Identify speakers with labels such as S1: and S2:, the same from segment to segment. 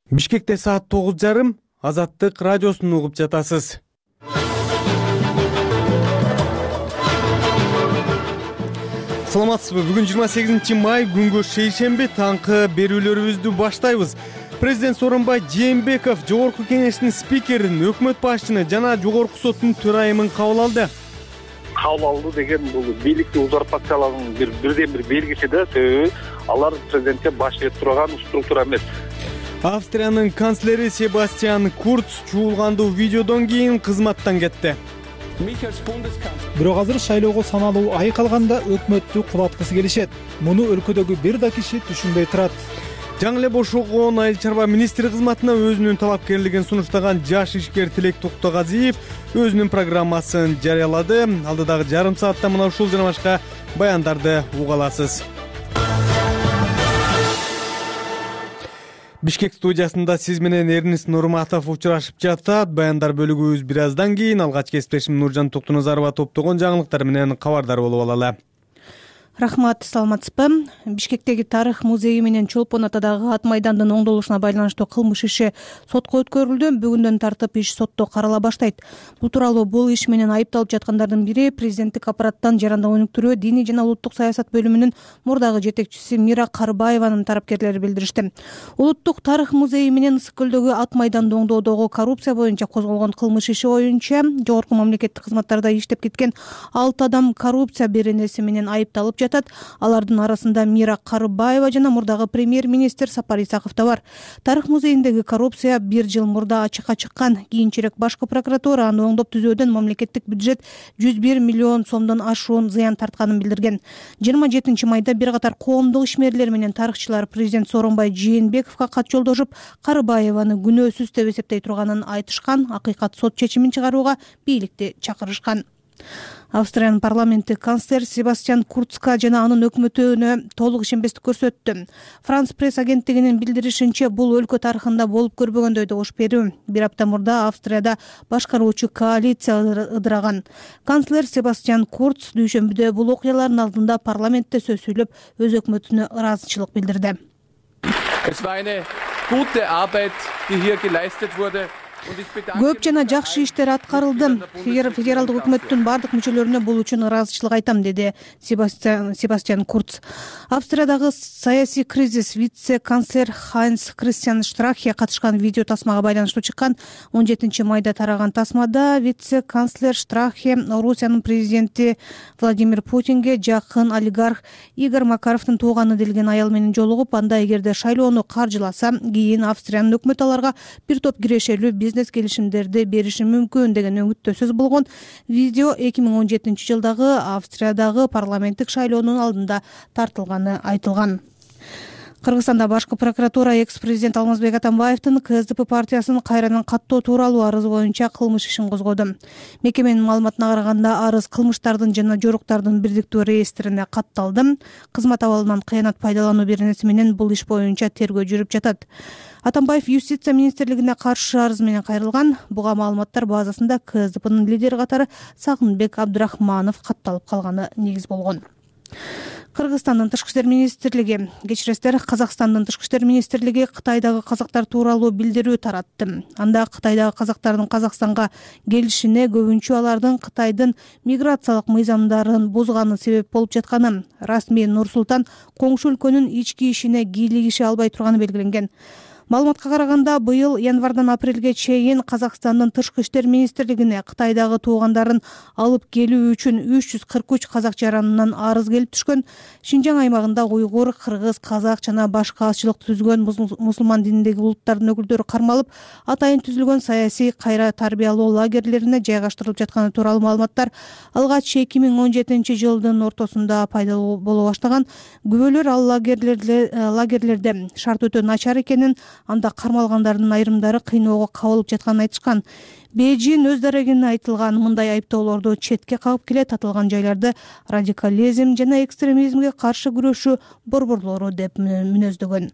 S1: Бишкекте саат 9:30 Азаттык радиосун угуп жатасыз. Саламатсызбы? Бүгүн 28 май күнгө шейшемби таңкы берүүлөрүбүздү баштайбыз. Президент Сооронбай Жээнбеков Жогорку Кеңештин спикерин, өкмөт башчыны жана Жогорку соттун төрайымын кабыл алды.
S2: Кабыл алуу деген бул бийликти узурпациялоонун бирден бир белгиси да, себеби алар президентке баш ийип турган структура эмес.
S1: Австриянын канцлери Себастьян Курц чуулгандуу видеодон кийин кызматтан кетти.
S3: Бирок азыр шайлоого саналуу ай калганда өкмөттү кулаткысы келишет. Муну өлкөдөгү бир да киши түшүнбөй турат.
S1: Жаңы эле бошолгон Айыл чарба министри кызматына өзүнүн талапкерлигин сунуштаган жаш ишкер Тилек Токтогазиев өзүнүн программасын жарыялады. Алдыдагы жарым саатта мына ушул жана башка баяндарды уга аласыз. Бишкек студиясында сиз менен Эрнис Нурматов учурашып жатат. Баяндар бөлүгүбүз бир аздан кийин. Алгач кесиптешим Нуржан Токтоназарова топтогон жаңылыктар менен кабардар болуп алалы.
S4: Рахмат, саламатсызбы? Бишкектеги тарых музейи менен Чолпон атадагы ат майдандын оңдолушуна байланыштуу кылмыш иши сотко өткөрүлдү. Бүгүндөн тартып иш сотто карала баштайт. Бул тууралуу бул иш менен айыпталып жаткандардын бири президенттик аппараттан жарандык өнүктүрүү, диний жана улуттук саясат бөлүмүнүн мурдагы жетекчиси Мира Карыбаеванын тарапкерлери билдиришти. Улуттук тарых музейи менен Ысык көлдөгү ат майданды оңдоодогу коррупция боюнча козголгон кылмыш иши боюнча жогорку мамлекеттик кызматтарда иштеп кеткен 6 адам коррупция беренеси менен айыпталып жатат. Алардын арасында Мира Карыбаева жана мурдагы премьер-министр Сапар Исаков да бар. Тарых музейиндеги коррупция 1 жыл мурда ачыкка чыккан. Кийинчерээк башкы прокуратура аны оңдоп түзөөдөн мамлекеттик бюджет 101 миллион сомдон ашуун зыян тартканын билдирген. 27 майда бир катар коомдук ишмерлер менен тарыхчылар президент Сооронбай Жээнбековго кат жолдошуп, Карыбаеваны күнөөсүз деп эсептей турганын айтышкан. Акыйкат сот чечимин чыгарууга бийликти чакырышкан. Австриянын парламенти канцлер Себастьян Курцка жана анын өкмөтүнө толук ишенбестик көрсөттү. Франс пресс агенттигинин билдиришинче, бул өлкө тарыхында болуп көрбөгөндөй добуш берүү. Бир апта мурда Австрияда башкаруучу коалиция ыдыраган. Канцлер Себастьян Курц дүйшөмбүдө бул окуялардын алдында парламентте сөз сүйлөп, өз өкмөтүнө ыраазычылык билдирди.
S5: Es war eine gute Arbeit, die hier geleistet wurde.
S4: Көп жана жакшы иштер аткарылды. Федералдык өкмөттүн бардык мүчөлөрүнө бул үчүн ыраазычылык айтам, деди Себастьян Курц. Австриядагы саясий кризис вице-канцлер Хайнц Кристиан Штрахе катышкан видео тасмага байланыштуу чыккан. 17 майда тараган тасмада вице-канцлер Штрахе Орусиянын президенти Владимир Путинге жакын олигарх Игорь Макаровдун тууганы делген аял менен жолугуп, анда эгерде шайлоону каржыласа, кийин Австриянын өкмөтү аларга бир топ кирешелүү бизнес келишимдерди бериши мүмкүн деген өңүттө сөз болгон. Видео 2017 жылдагы Австриядагы парламенттик шайлоонун алдында тартылганы айтылган. Кыргызстанда башкы прокуратура экс-президент Алмазбек Атамбаевдин КСДП партиясынын кайрадан каттоо тууралуу арызы боюнча кылмыш ишин козгоду. Мекеменин маалыматына караганда, арыз кылмыштардын жана жоруктардын бирдиктүү реестрине катталды. Кызмат абалынан кыянат пайдалануу беренеси менен бул иш боюнча тергөө жүрүп жатат. Атамбаев Юстиция министрлигине каршы арыз менен кайрылган. Буга маалыматтар базасында КСДПнын лидери катары Сагынбек Абдурахманов катталып калганы негиз болгон. Кыргызстандын тышкы иштер министрлиги, Казакстандын тышкы иштер министрлиги Кытайдагы казактар тууралуу билдирүү таратты. Анда Кытайдагы казактардын Казакстанга келишине көбүнчө алардын Кытайдын миграциялык мыйзамдарын бузганы себеп болуп жатканы, расмий Нур-Султан коңшу өлкөнүн ички ишине кийлигише албай турганы белгиленген. Маалыматка караганда, быйыл январдан апрелге чейин Казакстандын тышкы иштер министрлигине Кытайдагы туугандарын алып келүү үчүн 343 казак жаранынан арыз келип түшкөн. Шинжаң аймагында уйгур, кыргыз, казак жана башка азчылык түзүлгөн мусулман дининдеги улуттардын өкүлдөрү кармалып, атайын түзүлгөн саясий кайра тарбиялоо лагерлерине жайгаштырылып жатканы тууралуу маалыматтар алгач 2017 жылдын ортосунда пайда боло баштаган. Күбөлөр ал лагерлерде шарт өтө начар экенин, анда кармалгандардын айрымдары кыйноого кабылып жатканын айтышкан. Бейжин өз дарегине айтылган мындай айыптоолорду четке кагып келет, аталган жайларды радикализм жана экстремизмге каршы күрөшүү борборлору деп мүнөздөгөн.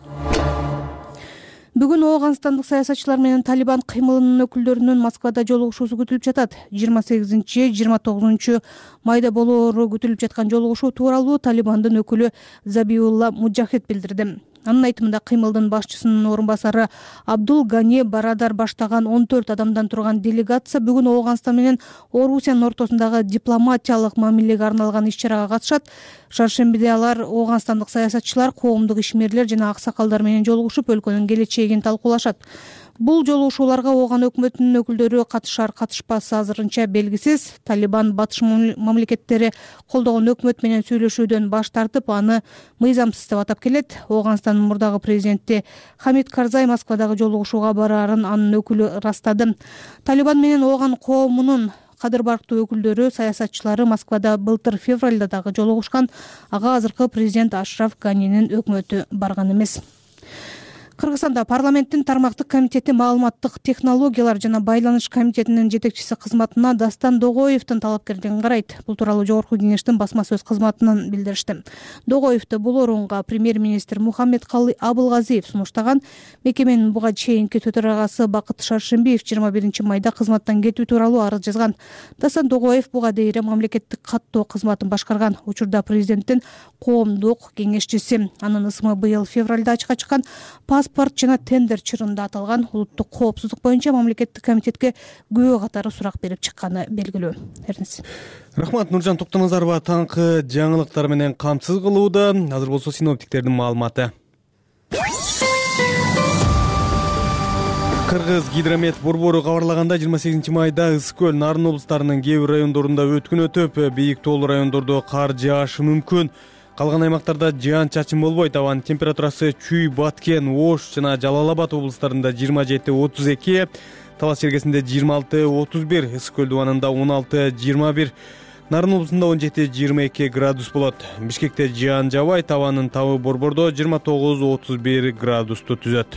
S4: Бүгүн Ооганстандык саясатчылар менен Талибан кыймылынын өкүлдөрүнүн Москвада жолугушуусу күтүлүп жатат. 28-29 майда болоору күтүлүп жаткан жолугушуу тууралуу Талибандын өкүлү Забиулла Муджахид билдирди. Анын айтымында кыймылдын башчысынын орун басары Абдул Гани Барадар баштаган 14 адамдан турган делегация бүгүн Ооганстан менен Орусиянын ортосундагы дипломатиялык мамилеге арналган иш-чарага катышат. Шаршембиде алар ооганстандык саясатчылар, коомдук ишмерлер жана аксакалдар менен жолугушуп, өлкөнүн келечегин талкуулашат. Бул жолугушууларга Ооган өкмөтүнүн өкүлдөрү катышар катышпасы азырынча белгисиз. Талибан батыш мамлекеттери колдогон өкмөт менен сүйлөшүүдөн баш тартып, аны мыйзамсыз деп атап келет. Ооганстандын мурдагы президенти Хамид Карзай Москвадагы жолугушууга бараарын анын өкүлү ырастады. Талибан менен Ооган коомунун кадыр барктуу өкүлдөрү, саясатчылары Москвада былтыр февралда дагы жолугушкан. Ага азыркы президент Ашраф Ганинин өкмөтү барган эмес. Кыргызстанда парламенттин тармактык комитети маалыматтык технологиялар жана байланыш комитетинин жетекчиси кызматына Дастан Догоевдун талапкерлигин карайт. Бул тууралуу Жогорку Кеңештин басма сөз кызматынан билдиришти. Догоевду бул орунга премьер-министр Мухаммедкалый Абылгазиев сунуштаган. Мекеменин буга чейинки төрагасы Бакыт Шаршембиев 21 майда кызматтан кетүү тууралуу арыз жазган. Дастан Догоев буга дейре мамлекеттик каттоо кызматын башкарган. Учурда президенттин коомдук кеңешчиси. Анын ысымы быйыл февралда ачыкка чыккан. Паспорт жана тендер чырында аталган улуттук коопсуздук боюнча мамлекеттик комитетке күбө катары сурак берип чыкканы белгилүү.
S1: Рахмат, Нуржан Токтоназарова таңкы жаңылыктар менен камсыз кылууда. Азыр болсо синоптиктердин маалыматы. Кыргыз гидромет борбору кабарлаганда 28 майда Ысык көл, Нарын облустарынын кээ бир райондорунда өткүн өтүп, бийик тоолуу райондордо кар жаашы мүмкүн. Калган аймактарда жаан чачын болбойт. Абанын температурасы Чүй, Баткен, Ош жана Жалал Абад облустарында 27-32, Талас чергесинде 26-31, Ысык көл дубанында 16-21, Нарын облусунда 17-22 градус болот. Бишкекте жаан жаабайт, абанын табы борбордо 29-31 градусту түзөт.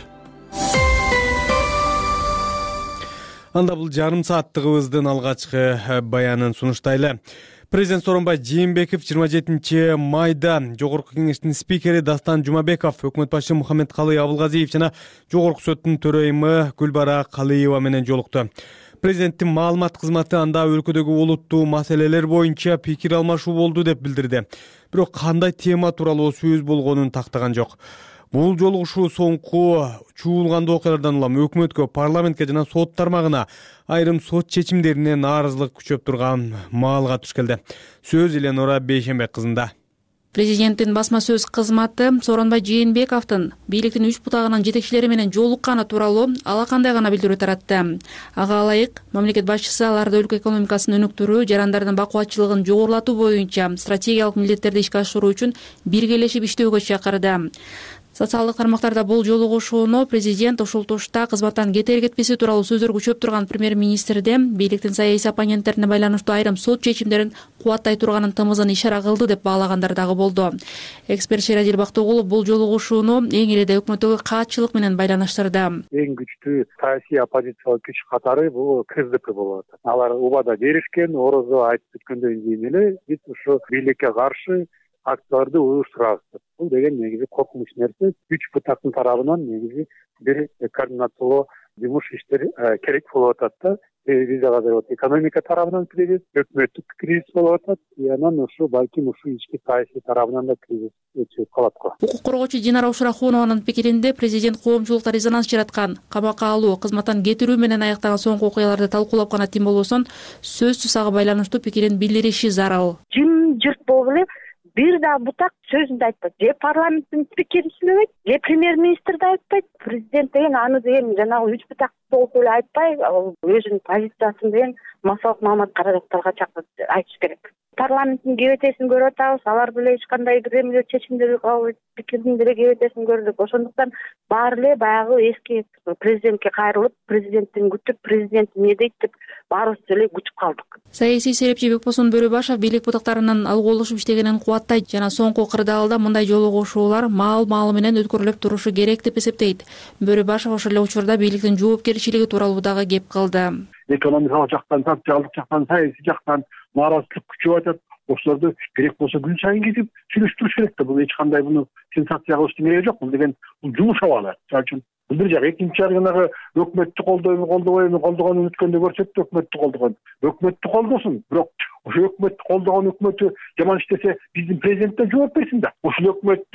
S1: Анда бул жарым сааттыгыбыздын алгачкы баянын сунуштайлы. Президент Сооронбай Жээнбеков 27 майда Жогорку Кеңештин спикери Дастан Жумабеков, өкмөт башчысы Мухаммедкалый Абылгазиев жана Жогорку соттун төрайымы Гүлбара Калыева менен жолукту. Президенттин маалымат кызматы анда өлкөдөгү олуттуу маселелер боюнча пикир алмашуу болду деп билдирди. Бирок кандай тема тууралуу сөз болгонун тактаган жок. Бул жолугушуу соңку чуулган окуялардан улам өкмөткө, парламентке жана сот тармагына, айрым сот чечимдерине нааразылык күчөп турган маалга туш келди. Сөз Эленора Бейшембек кызында.
S6: Президенттин басма сөз кызматы Сооронбай Жээнбековдун бийликтин 3 бутагынын жетекчилери менен жолукканы тууралуу алакандай гана билдирүү таратты. Ага ылайык, мамлекет башчысы аларды өлкө экономикасын өнүктүрүү, жарандардын бакубатчылыгын жогорулатуу боюнча стратегиялык милдеттерди ишке ашыруу үчүн биргелешип иштөөгө чакырды. Социалдык тармактарда бул жолугушууну президент ушул тушта кызматтан кетер кетпеси тууралуу сөздөр күчөп турган премьер-министрде бийликтин саясий оппоненттерине байланыштуу айрым сот чечимдерин кубаттай турганын тымызын ишара кылды деп баалагандар дагы болду. Эксперт Шерадил Бактыгулов бул жолугушууну эң эле өкмөттөгү каатчылык менен байланыштырды.
S7: Эң күчтүү саясий оппозициялык күч катары бул КСДП болуп атат. Алар убада беришкен, орозо айтып өткөндөн кийин эле биз ушу бийликке каршы акцияларды уюштурабыз. Бул деген негизи коркунуч нерсе. 3 бутактын тарабынан негизи бир координациялоо жумуш иштери керек болуп атат да. Биз азыр экономика тарабынан кризис, өкмөттүк кризис болуп атат. Анан ушу балким ушу ички саясий тарабынан да кризис өтүп калат го.
S6: Укук коргоочу Динара Ушрахунованын пикиринде президент коомчулукта резонанс жараткан, камакка алуу, кызматтан кетирүү менен аяктаган соңку окуяларды талкуулап гана тим болбосун, сөзсүз ага байланыштуу пикирин билдириши зарыл.
S8: Жырт болуп эле бир да бутак сөзүндө айтпайт. Же парламенттин спикери сүйлөбөйт, же премьер-министр да айтпайт. Президент деген аны деген жанагы 3 бутак болуп эле айтпай, өзүнүн позициясын деген массалык маалымат каражаттарга чакырып айтыш керек. Парламенттин кебетесин көрүп атабыз, алар деле эч кандай бир эмне чечимдерди кабыл этип, пикирдин деле кебетесин көрдүк. Ошондуктан баары эле баягы эски президентке кайрылып, президенттин күтүп, президент эмне дейт деп баарыбыз эле күтүп калдык.
S6: Саясий серепчи Бекбосон Бөрөбашев бийлик бутактарынын алгуулашып иштегенин кубаттайт жана соңку кырдаалда мындай жолугушуулар маал-маалы менен өткөрүлүп турушу керек деп эсептейт. Бөрөбашев ошол эле учурда бийликтин жоопкерчилиги тууралуу дагы кеп кылды.
S7: Экономикалык жактан, социалдык жактан, саясий жактан нааразычылык күчөп атат. Ошолорду керек болсо күн сайын кетип сүйлөштүрүш керек да. Бул эч кандай буну сенсация кылыштын кереги жок. Бул деген бул жумуш абалы. Мисалы үчүн бул бир жак, экинчи жагы жанагы өкмөттү колдобойбу, колдогонун өткөндө көрсөттү, өкмөттү колдогон. Өкмөттү колдосун, бирок ошо өкмөттү колдогон өкмөтү жаман иштесе биздин президент да жооп берсин да. Ушул өкмөттү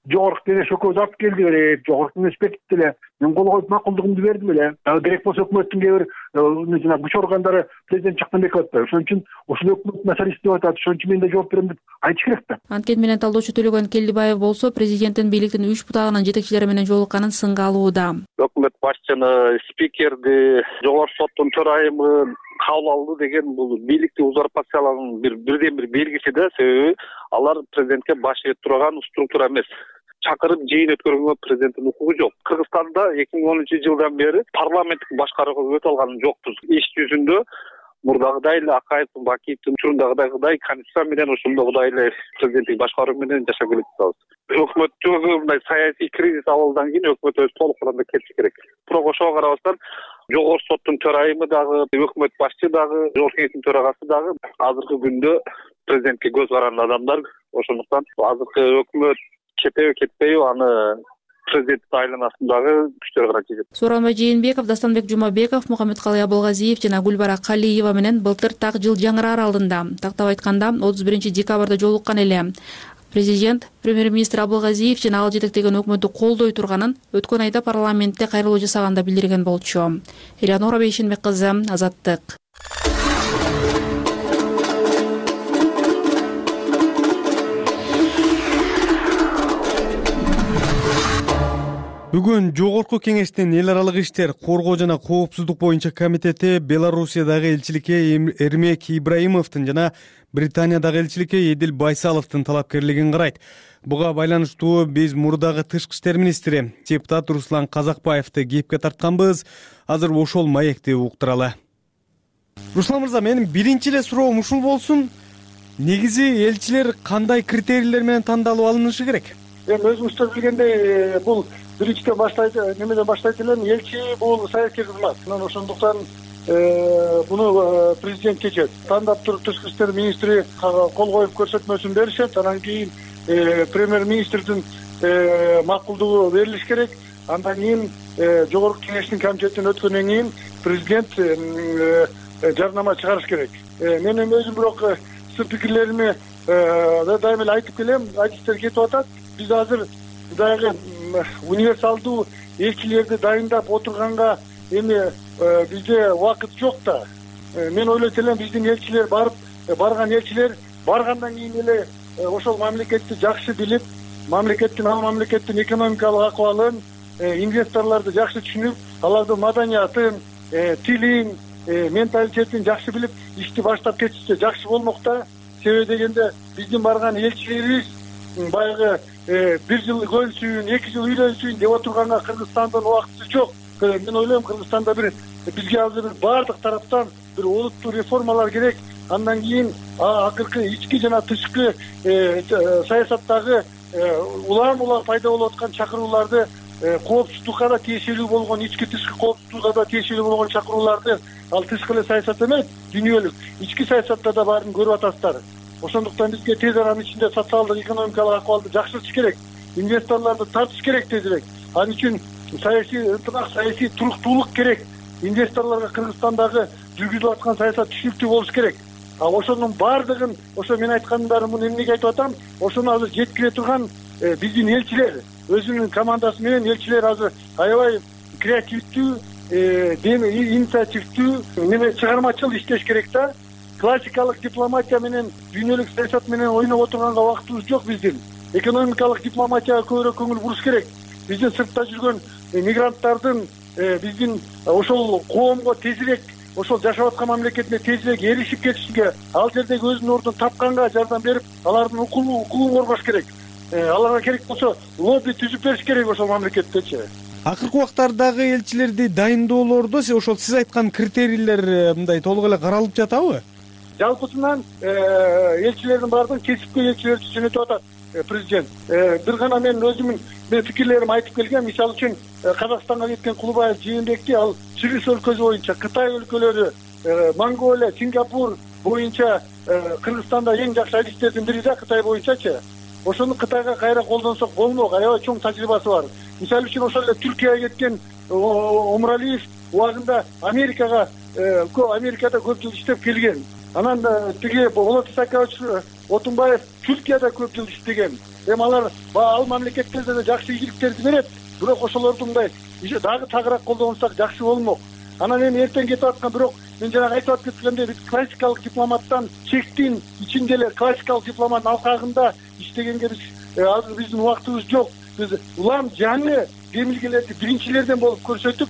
S7: жогорку кеңеш экөөбүз алып келди эле, жогорку кеңеш бекитти эле. Мен кол коюп макулдугумду бердим эле. Керек болсо өкмөттүн кээ бир жана күч органдары президент жактан бекип атпайбы. Ошон үчүн ушул өкмөт маселеси деп атат. Ошон үчүн мен да жооп берем деп айтыш керек да.
S6: Анткени менен талдоочу Төлөгөн Келдибаев болсо президенттин бийликтин 3 бутагынын жетекчилери менен жолукканын сынга алууда.
S2: Өкмөт башчыны, спикерди, жогорку соттун төрайымын кабыл алуу деген бул бийликти узурпациялауунун бирден бир белгиси да. Себеби алар президентке баш ийип турган структура эмес. Чакырып жыйын өткөргөнгө президенттин укугу жок. Кыргызстанда 2010-жылдан бери парламенттик башкарууга өтө алган жокпуз. Иш жүзүндө мурдагыдай эле Акаевдин, Бакиевдин учурундагыдай конституция менен ошондогудай эле президенттик башкаруу менен жашап келатабыз. Өкмөттөгү мындай саясий кризис абалдан кийин өкмөт өзү толук курганда кетиши керек. Бирок ошого карабастан жогорку соттун төрайымы дагы, өкмөт башчы дагы, жогорку кеңештин төрагасы дагы азыркы күндө президентке көз каранды адамдар. Ошондуктан азыркы өкмөт кетеби кетпейби аны президенттин айланасындагы күчтөр карап жетет.
S6: Сооронбай Жээнбеков, Дастанбек Жумабеков, Мухаммедкалый Абылгазиев жана Гүлбара Калиева менен былтыр так жыл жаңыраар алдында, тактап айтканда 31-декабрда жолуккан эле. Президент премьер-министр Абылгазиев жана ал жетектеген өкмөттү колдой турганын өткөн айда парламентте кайрылуу жасаганда билдирген болчу. Элеонора Бейшенбек кызы, Азаттык.
S1: Бүгүн жогорку кеңештин эл аралык иштер, коргоо жана коопсуздук боюнча комитети Белоруссиядагы элчиликке Эрмек Ибраимовдун жана Британиядагы элчиликке Эдил Байсаловдун талапкерлигин карайт. Буга байланыштуу биз мурдагы тышкы иштер министри депутат Руслан Казакбаевди кепке тартканбыз. Азыр ошол маекти уктуралы. Руслан мырза, менин биринчи эле суроом ушул болсун. Негизи элчилер кандай критерийлер менен тандалып алынышы керек?
S9: Эми өзүңүздөр билгендей, бул биринчиден баштайт, немеден баштайт элем, элчи бул саясий кызмат. Ошондуктан буну президент чечет. Тандап туруп тышкы иштер министри кол коюп көрсөтмөсүн беришет. Анан кийин премьер-министрдин макулдугу берилиш керек. Андан кийин жогорку кеңештин комитетин өткөндөн кийин президент жарнама чыгарыш керек. Мен өзүм бирок сын пикирлерими дайым эле айтып келем, айтыштар кетип атат. Биз азыр дагы универсалдуу элчилерди дайындап отурганга эми бизде убакыт жок да. Мен ойлойт элем, биздин элчилер барган элчилер баргандан кийин эле ошол мамлекетти жакшы билип, ал мамлекеттин экономикалык акыбалын, инвесторлорду жакшы түшүнүп, алардын маданиятын, тилин, менталитетин жакшы билип, ишти баштап кетишсе жакшы болмок да. Себеби дегенде биздин барган элчилерибиз баягы 1 жыл көнсүн, 2 жыл үйлөнсүн деп отурганга Кыргызстандын убакыты жок. Мен ойлойм, Кыргызстанда бизге азыр баардык тараптан бир олуттуу реформалар керек. Андан кийин акыркы ички жана тышкы саясаттагы улам пайда болуп аткан чакырууларды, коопсуздукка да тиешелүү болгон, ички тышкы коопсуздукка да тиешелүү болгон чакырууларды, ал тышкы эле саясат эмес, дүйнөлүк ички саясатта да баарын көрүп атасыздар. Ошондуктан бизге тез аранын ичинде социалдык, экономикалык акыбалды жакшыртыш керек, инвесторлорду тартыш керек тезирээк. Ал үчүн саясий ынтымак, саясий туруктуулук керек. Инвесторлорго Кыргызстандагы жүргүзүлүп аткан саясат түшүнүктүү болуш керек. Ошонун баардыгын, ошо мен айткандарын муну эмнеге айтып атам? Ошону азыр жеткире турган биздин элчилер, өзүнүн командасы менен элчилер азыр аябай креативдүү, инициативдүү, чыгармачыл иштеш керек да. Классикалык дипломатия менен, дүйнөлүк саясат менен ойноп отурганга убактыбыз жок биздин. Экономикалык дипломатияга көбүрөөк көңүл буруш керек. Биздин сыртта жүргөн мигранттардын биздин ошол коомго тезирээк, ошол жашап аткан мамлекетине тезирээк эришип кетишиге, ал жердеги өзүнүн ордун тапканга жардам берип, алардын укугун коргош керек. Аларга керек болсо лобби түзүп бериш керек ошол мамлекеттечи.
S1: Акыркы убактардагы элчилерди дайындоолордо ошол сиз айткан критерийлер мындай толук эле каралып жатабы?
S9: Жалпысынан элчилердин баардыгын кесипкөй элчилер жөнөтүп атат президент. Бир гана мен өзүмдүн пикирлеримди айтып келгем. Мисалы үчүн Казакстанга кеткен Кулубаев Жээнбекти ал чыгыш өлкөсү боюнча, Кытай өлкөлөрү, Монголия, Сингапур боюнча Кыргызстанда эң жакшы адистердин бири да, Кытай боюнчачы. Ошону Кытайга кайра колдонсок болмок, аябай чоң тажрыйбасы бар. Мисалы үчүн ошол эле Түркияга кеткен Омуралиев убагында Америкада көп жыл иштеп келген. Анан тиги Болот Исакович Отунбаев Түркияда көп жыл иштеген. эми алар ал мамлекеттерде да жакшы ийгиликтерди берет, бирок ошолорду мындай дагы тагыраак колдонсак жакшы болмок. Анан эми эртең кетип аткан, бирок мен жана айтып кеткендей, биз классикалык дипломаттан чектин ичинде эле классикалык дипломаттын алкагында иштегенге азыр биздин убактыбыз жок. Биз улам жаңы демилгелерди биринчилерден болуп көрсөтүп,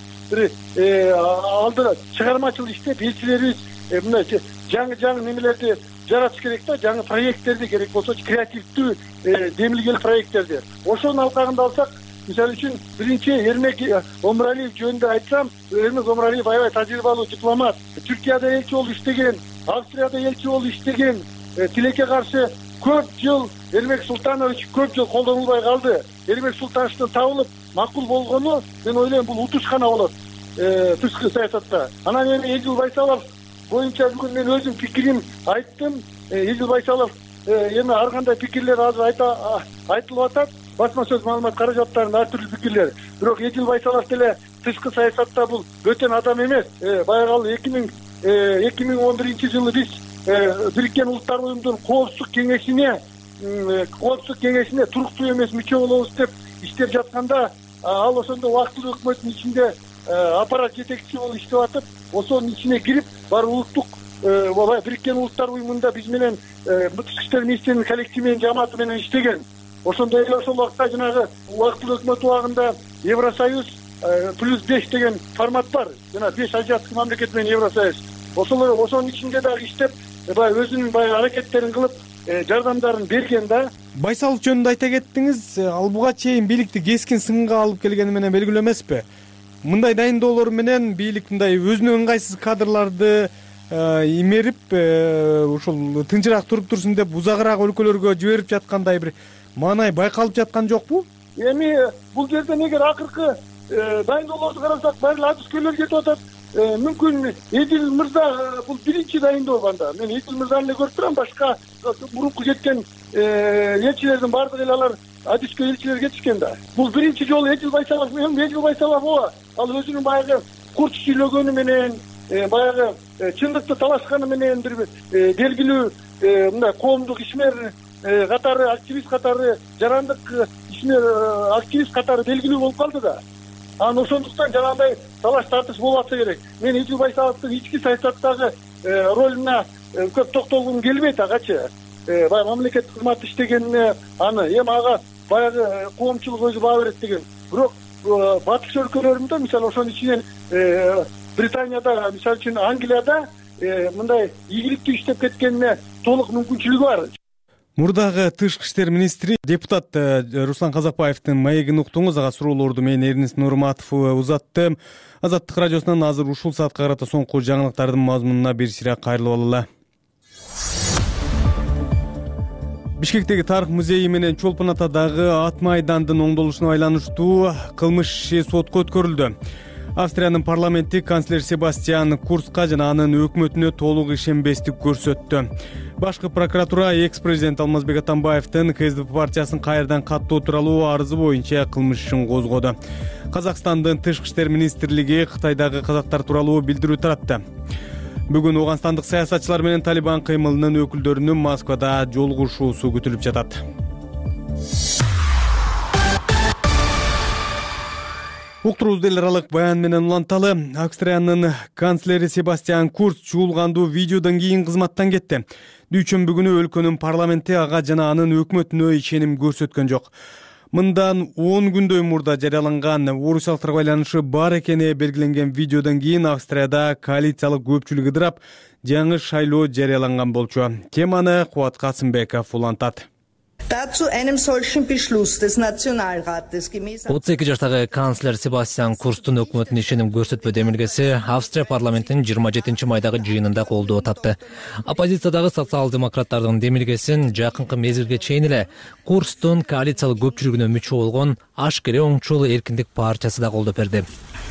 S9: алдыра чыгармачыл иштеп элчилерибиз мындай жаңы немелерди жаратыш керек да, жаңы проекттерди, керек болсо креативдүү демилгелик проекттерди. Ошонун алкагында алсак, мисалы үчүн биринчи Эрмек Омуралиев жөнүндө айтсам, Эрмек Омуралиев аябай тажрыйбалуу дипломат, Түркияда элчи болуп иштеген, Австрияда элчи болуп иштеген, тилекке каршы көп жыл Эрмек Султанович көп жыл колдонулбай калды. Эрмек Султановичтан табылып макул болгону, мен ойлойм, бул утушкана болот тышкы саясатта. Анан эми Эжил Байсалов боюнча бүгүн мен өзүм пикирим айттым. Эжил Байсалов эми ар кандай пикирлер азыр айтылып атат. Басма сөз маалымат каражаттарында ар түрдүү пикирлер. Бирок Эжил Байсалов деле тышкы саясатта бул бөтөн адам эмес. Баягы ал 2011-жылы биз Бириккен Улуттар Уюмунун Коопсуздук кеңешине туруктуу эмес мүчө болобуз деп иштеп жатканда, ал ошондо убактылуу өкмөттүн ичинде аппарат жетекчиси болуп иштеп атып, ошонун ичине кирип, бар улуттук Бириккен Улуттар Уюмунда биз менен Тышкы иштер министринин коллективи менен жамааты менен иштеген. Ошондой эле ошол убакта жанагы убактылуу өкмөт убагында Евросоюз +5 деген формат бар. Жана 5 азиаттык мамлекет менен Евросоюз. Ошонун ичинде дагы иштеп, өзүнүн баягы аракеттерин кылып, жардамдарын берген да.
S1: Байсалов жөнүндө айта кеттиңиз, ал буга чейин бийликти кескин сынга алып келгени менен белгилүү эмеспи? Мындай дайындоолор менен бийлик мындай өзүнө ыңгайсыз кадрларды имерип, ушул тынчыраак туруп турсун деп узагыраак өлкөлөргө жиберип жаткандай бир маанай байкалып жаткан жокпу?
S9: Эми бул жерден эгер акыркы дайындоолорду карасак, баары адискерлер кетип атат. Мүмкүн Эдил мырза бул биринчи дайындоо банда. Мен Эдил мырзаны эле көрүп турам, башка мурунку кеткен элчилердин баардыгы эле алар адискер элчилер кетишкен да. Бул биринчи жолу Эдил Байсалов ал өзүнүн баягы курч сүйлөгөнү менен, баягы чындыкты талашканы менен бир белгилүү мындай коомдук ишмер катары, активист катары, жарандык ишмер активист катары белгилүү болуп калды да. Анан ошондуктан жанагындай талаш тартыш болуп атса керек. Мен Эдил Байсаловдун ички саясаттагы ролуна көп токтолгум келбейт агачы. Баягы мамлекеттик кызматта иштегенине аны эми ага баягы коомчулук өзү баа берет деген. Бирок батыш өлкөлөрүндө, мисалы ошонун ичинен Британияда, мисалы үчүн Англияда мындай ийгиликтүү иштеп кеткенине толук мүмкүнчүлүгү бар.
S1: Мурдагы тышкы иштер министри депутат Руслан Казакбаевдин маегин уктуңуз. Ага суроолорду мен Эрнис Нурматов узаттым. Азаттык радиосунан азыр ушул саатка карата соңку жаңылыктардын мазмунуна бир сирак кайрылып алалы. Бишкектеги тарых музейи менен Чолпон Атадагы ат майдандын оңдолушуна байланыштуу кылмыш иши сотко өткөрүлдү. Австриянын парламенти канцлер Себастьян Курцка жана анын өкмөтүнө толук ишенбестик көрсөттү. Башкы прокуратура экс-президент Алмазбек Атамбаевдин КСДП партиясын кайрадан каттоо тууралуу арызы боюнча кылмыш ишин козгоду. Казакстандын тышкы иштер министрлиги Кытайдагы казактар тууралуу билдирүү таратты. Бүгүн Ооганстандык саясатчылар менен Талибан кыймылынын өкүлдөрүнүн Москвада жолугушуусу күтүлүп жатат. Уктуруубузду эл аралык баян менен уланталы. Австриянын канцлери Себастьян Курц чуулгандуу видеодон кийин кызматтан кетти. Дүйшөмбү өлкөнүн парламенти ага жана анын өкмөтүнө ишеним көрсөткөн жок. Мындан 10 күндөй мурда жарыяланган орусиялыктарга байланышы бар экени белгиленген видеодон кийин Австрияда коалициялык көпчүлүк ыдырап, жаңы шайлоо жарыяланган болчу. Теманы Кубат Касымбеков улантат.
S10: 32 жаштагы канцлер Себастьян Курцтун өкмөтүнө ишеним көрсөтпөө демилгеси Австрия парламентинин 27 майдагы жыйынында колдоо тапты. Оппозициядагы социал-демократтардын демилгесин жакынкы мезгилге чейин эле Курцтун коалициялык көпчүлүгүнө мүчө болгон Ашкере оңчул эркиндик партиясы да колдоп берди.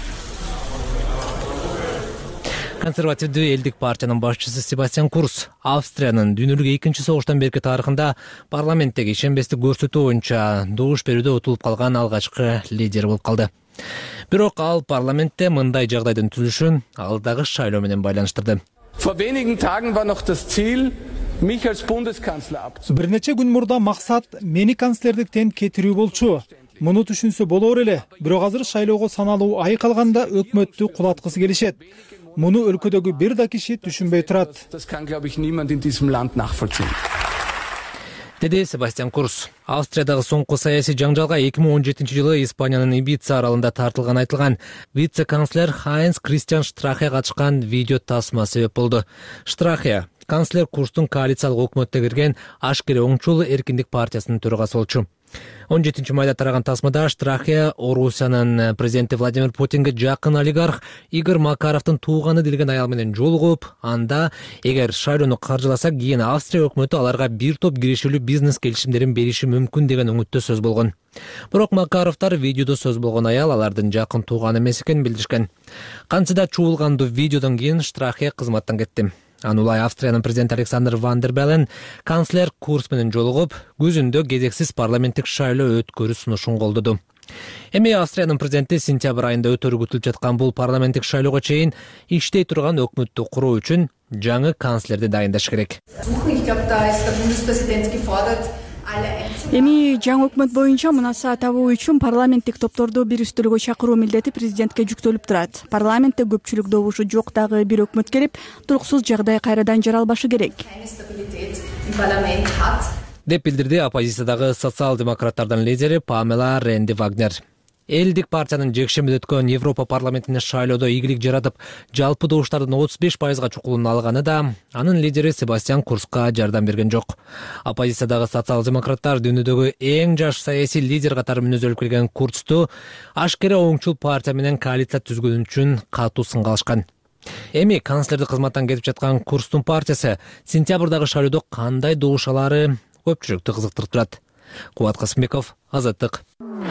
S10: Консервативдүү элдик партиянын башчысы Себастьян Курц Австриянын дүйнөлүк 2-согуштан берки тарыхында парламенттеги ишенбестик көрсөтүү боюнча добуш берүүдө утулуп калган алгачкы лидер болуп калды. Бирок ал парламентте мындай жагдайдын түзүлүшүн алдагы шайлоо менен байланыштырды.
S5: Vor wenigen Tagen war noch das Ziel, mich als Bundeskanzler abzuwählen.
S3: Бир нече күн мурда максат мени канцлердиктен кетирүү болчу. Муну түшүнсө болор эле. Бирок азыр шайлоого саналуу ай калганда өкмөттү кулаткысы келишет. Муну өлкөдөгү бир да киши түшүнбөй турат.
S5: Das kann, glaube ich, niemand in diesem Land nachvollziehen.
S10: деди Себастьян Курц. Австриядагы соңку саясий жаңжалга 2017-жылы Испаниянын Ибица аралында тартылган айтылган. Вице-канцлер Хайнц Кристиан Штрахе катышкан видео тасма себеп болду. Штрахе канцлер Курцтун коалициялык өкмөткө кирген Ашкере оңчул эркиндик партиясынын төрагасы болчу. 17-майда тараган тасмада Штрахе Орусиянын президенти Владимир Путинге жакын олигарх Игорь Макаровдун тууганы делген аял менен жолугуп, анда эгер шайлоону каржыласак, кийин Австрия өкмөтү аларга бир топ кирешелүү бизнес келишимдерин бериши мүмкүн деген үмүттө сөз болгон. Бирок Макаровдор видеодо сөз болгон аял алардын жакын тууганы эмес экенин билдиришкен. Кантсе чуулгандуу видеодон кийин Штрахе кызматтан кетти. Анулай Австриянын президенти Александр Ван дер Беллен канцлер Курц менен жолугуп, күзүндө кезексиз парламенттик шайлоо өткөрүү сунушун колдоду. Эми Австриянын президенти сентябрь айында өтөрү күтүлүп жаткан бул парламенттик шайлоого чейин иштей турган өкмөттү куруу үчүн жаңы канцлерди дайындаш керек.
S11: Эми жаңы өкмөт боюнча мунаса табуу үчүн парламенттик топторду бир үстөлгө чакыруу милдети президентке жүктөлүп турат. Парламентте көпчүлүк добушу жок дагы бир өкмөт келип, туруксуз жагдай кайрадан жаралбашы керек.
S10: Деп билдирди оппозициядагы социал-демократтардын лидери Памела Ренди-Вагнер. Элдик партиянын жекшембиде өткөн Европа парламентине шайлоодо ийгилик жаратып, жалпы добуштардын 35%га чукулун алганы да анын лидери Себастьян Курцка жардам берген жок. Оппозициядагы социал-демократтар дүйнөдөгү эң жаш саясий лидер катары мүнөзөлүп келген Курцту Ашкере оңчул партия менен коалиция түзгөн үчүн катуу сынга алышкан. Эми канцлерди кызматтан кетип жаткан Курцтун партиясы сентябрдагы шайлоодо кандай добуш алары көпчүлүктү кызыктырып турат. Кубат Касымбеков, Азаттык.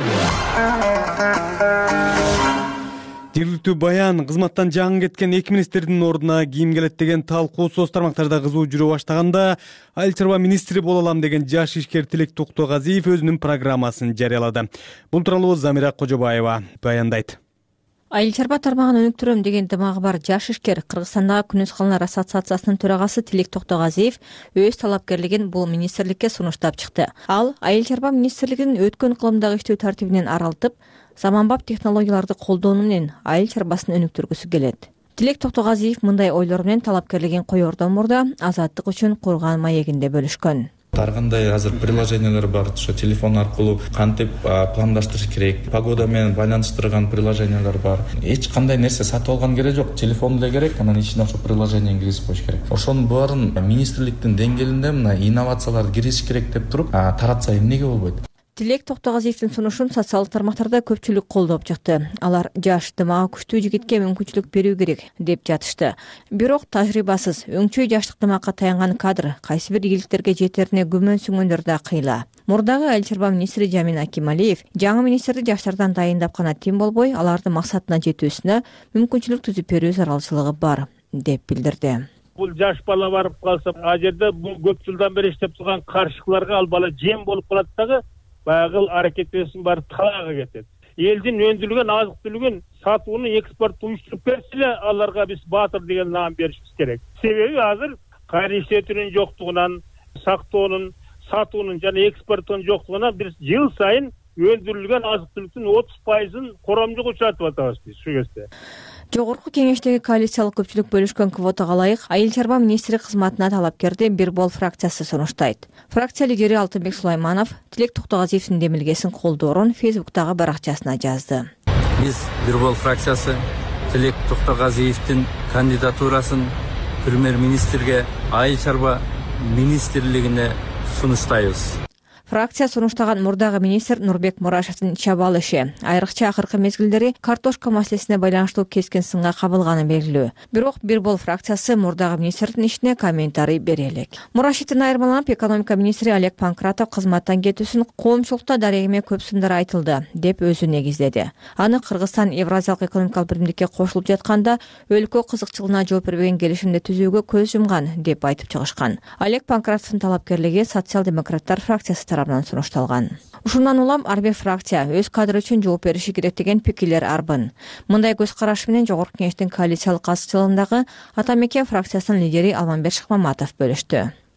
S1: Жергиликтүү баян кызматтан жаңы кеткен эки министрдин ордуна ким келет деген талкуу соц тармактарда кызуу жүрө баштаганда айыл чарба министри боло алам деген жаш ишкер Тилек Токтогазиев өзүнүн программасын жарыялады. Бул тууралуу Замира Кожобаева баяндайт.
S12: Айыл чарба тармагын өнүктүрөм деген дымагы бар жаш ишкер Кыргызстандагы Күнөс калналар ассоциациясынын төрагасы Тилек Токтогазиев өз талапкерлигин бул министрликке сунуштап чыкты. Ал айыл чарба министрлигинин өткөн кылымдагы иштөө тартибинен аралтып, заманбап технологияларды колдонуу менен айыл чарбасын өнүктүргүсү келет. Тилек Токтогазиев мындай ойлор менен талапкерлигин коердон мурда Азаттык үчүн курган маегинде бөлүшкөн.
S13: Ар кандай азыр приложениялар бар, ошо телефон аркылуу кантип пландаштырыш керек, погода менен байланыштырган приложениялар бар. Эч кандай нерсе сатып алган керек жок, телефон эле керек, анан ичине ошо приложениени киргизип коюш керек. Ошонун баарын министрликтин деңгээлинде мына инновацияларды киргизиш керек деп туруп таратса эмнеге болбойт?
S12: Тилек Токтогазиевдин сунушун социалдык тармактарда көпчүлүк колдоп чыкты. Алар жаш, дымагы күчтүү жигитке мүмкүнчүлүк берүү керек деп жатышты. Бирок тажрыйбасыз, өңчөй жаштык дымакка таянган кадр кайсы бир ийгиликтерге жетерине күмөнсүнгөндөр да кыйла. Мурдагы айыл чарба министри Жамин Акималиев жаңы министрди жаштардан дайындап гана тим болбой, алардын максатына жетүүсүнө мүмкүнчүлүк түзүп берүү зарылчылыгы бар деп билдирди.
S14: Бул жаш бала барып калса, а жерде бул көп жылдан бери иштеп турган каршыларга ал бала жем болуп калат дагы баягы аракеттерин баары талаага кетет. Элдин өндүрүлгөн азык-түлүгүн сатууну, экспортту уюштуруп берсе эле аларга биз баатыр деген наам беришибиз керек. Себеби азыр кайра иштетүүнүн жоктугунан, сактоонун, сатуунун жана экспорттун жоктугунан биз жыл сайын өндүрүлгөн азык-түлүктүн 30%-ын коромжуга учуратып атабыз биз ушул кезде.
S12: Жогорку кеңештеги коалициялык көпчүлүк бөлүшкөн квотага ылайык айыл чарба министри кызматына талапкерди Бир бол фракциясы сунуштайт. Фракция лидери Алтынбек Сулайманов Тилек Токтогазиевдин демилгесин колдоорун Фейсбуктагы баракчасына жазды.
S15: Биз Бир бол фракциясы Тилек Токтогазиевдин кандидатурасын премьер-министрге айыл чарба министрлигине сунуштайбыз.
S12: Фракция сунуштаган мурдагы министр Нурбек Мурашевдин чабал иши айрыкча акыркы мезгилдери картошка маселесине байланыштуу кескен сынга кабылганы белгилүү. Бирок Бир бол фракциясы мурдагы министрдин ишине комментарий бере элек. Мурашевдин айырмаланып, экономика министри Олег Панкратов кызматтан кетүүсүн коомчулукта дарегиме көп сындар айтылды деп өзү негиздеди. Аны Кыргызстан Евразиялык экономикалык биримдикке кошулуп жатканда өлкө кызыкчылыгына жооп бербеген келишимди түзүүгө көз жумган деп айтып чыгышкан. Олег Панкратовдун талапкерлиги социал-демократтар фракциясы сунушталган. Ушундан улам ар бир фракция өз кадры үчүн жооп бериши керек деген пикирлер арбын. Мындай көз караш менен Жогорку кеңештин коалициялык азчылыгындагы Ата Мекен фракциясынын лидери Алмамбет Шыкмаматов бөлүштү.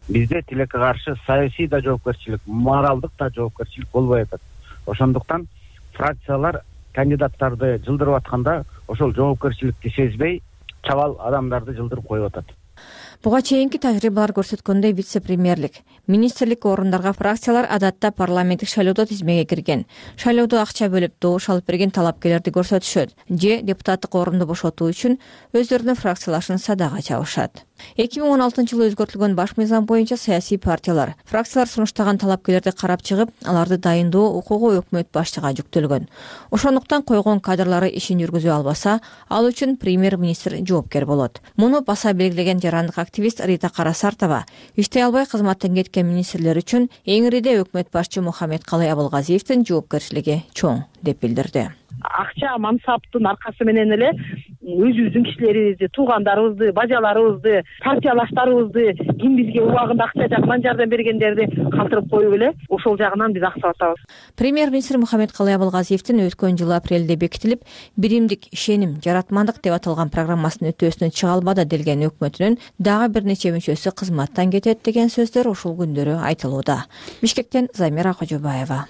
S16: Бизде тилекке каршы саясий да жоопкерчилик, моралдык да жоопкерчилик болбой атат. Ошондуктан фракциялар кандидаттарды жылдырып атканда ошол жоопкерчиликти сезбей, чабал адамдарды жылдырып коюп атат.
S12: Буга чейинки тажрыйбалар көрсөткөндөй вице-премьерлик, министрлик орундарга фракциялар адатта парламенттик шайлоодо тизмеге кирген, шайлоодо акча бөлүп добуш алып берген талапкерлерди көрсөтүшөт же депутаттык орунду бошотуу үчүн өздөрүнүн фракциялашын садага чабышат. 2016-жылы өзгөртүлгөн баш мыйзам боюнча саясий партиялар, фракциялар сунуштаган талапкерлерди карап чыгып, аларды дайындоо укугу өкмөт башчыга жүктөлгөн. Ошондуктан койгон кадрлары ишин жүргүзө албаса, ал үчүн премьер-министр жоопкер болот. Муну баса белгилеген жарандык активист Рита Карасартова иштей албай кызматтан кеткен министрлер үчүн эң ириде өкмөт башчы Мухаммедкалый Абылгазиевдин жоопкерчилиги чоң деп билдирди.
S17: Акча мансаптын аркасы менен эле өзүбүздүн кишилерибизди, туугандарыбызды, бажаларыбызды, партиялаштарыбызды, ким бизге убагында акча жагынан жардам бергендерди калтырып коюп эле ошол жагынан биз аксап атабыз.
S12: Премьер-министр Мухаммедкалый Абылгазиевдин өткөн жылы апрелде бекитилип, биримдик, ишеним, жаратмандык деп аталган программасынын өтөөсүнө чыга албады делген өкмөтүнүн дагы бир нече мүчөсү кызматтан кетет деген сөздөр ушул күндөрү айтылууда. Бишкектен Замира Кожобаева.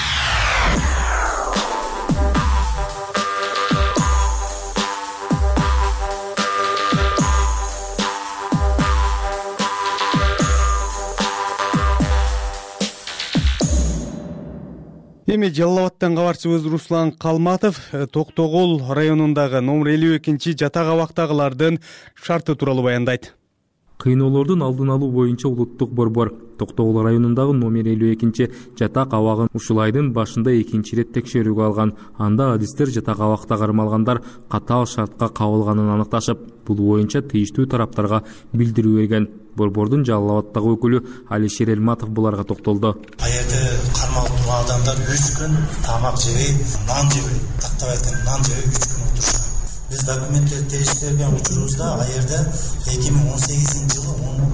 S1: Эми Жалал Абадтан кабарчыбыз Руслан Калматов Токтогул районундагы номер 52 жатак абактагылардын шарты тууралуу баяндайт.
S18: Кыйноолордун алдын алуу боюнча улуттук борбор Токтогул районундагы номер 52 жатак абагын ушул айдын башында экинчи ирет текшерүүгө алган. Анда адистер жатак абакта кармалгандар катаал шартка кабылганын аныкташып, бул боюнча тийиштүү тараптарга билдирүү берген. Борбордун Жалал Абадтагы өкүлү Алишер Элматов буларга токтолду.
S19: Аерде кармалып турган адамдар 3 күн тамак жебей, нан жебей, тактап айтканда нан жебей 3 күн отурушкан. Биз документтерди териштирген учурубузда аерде 2018-жылы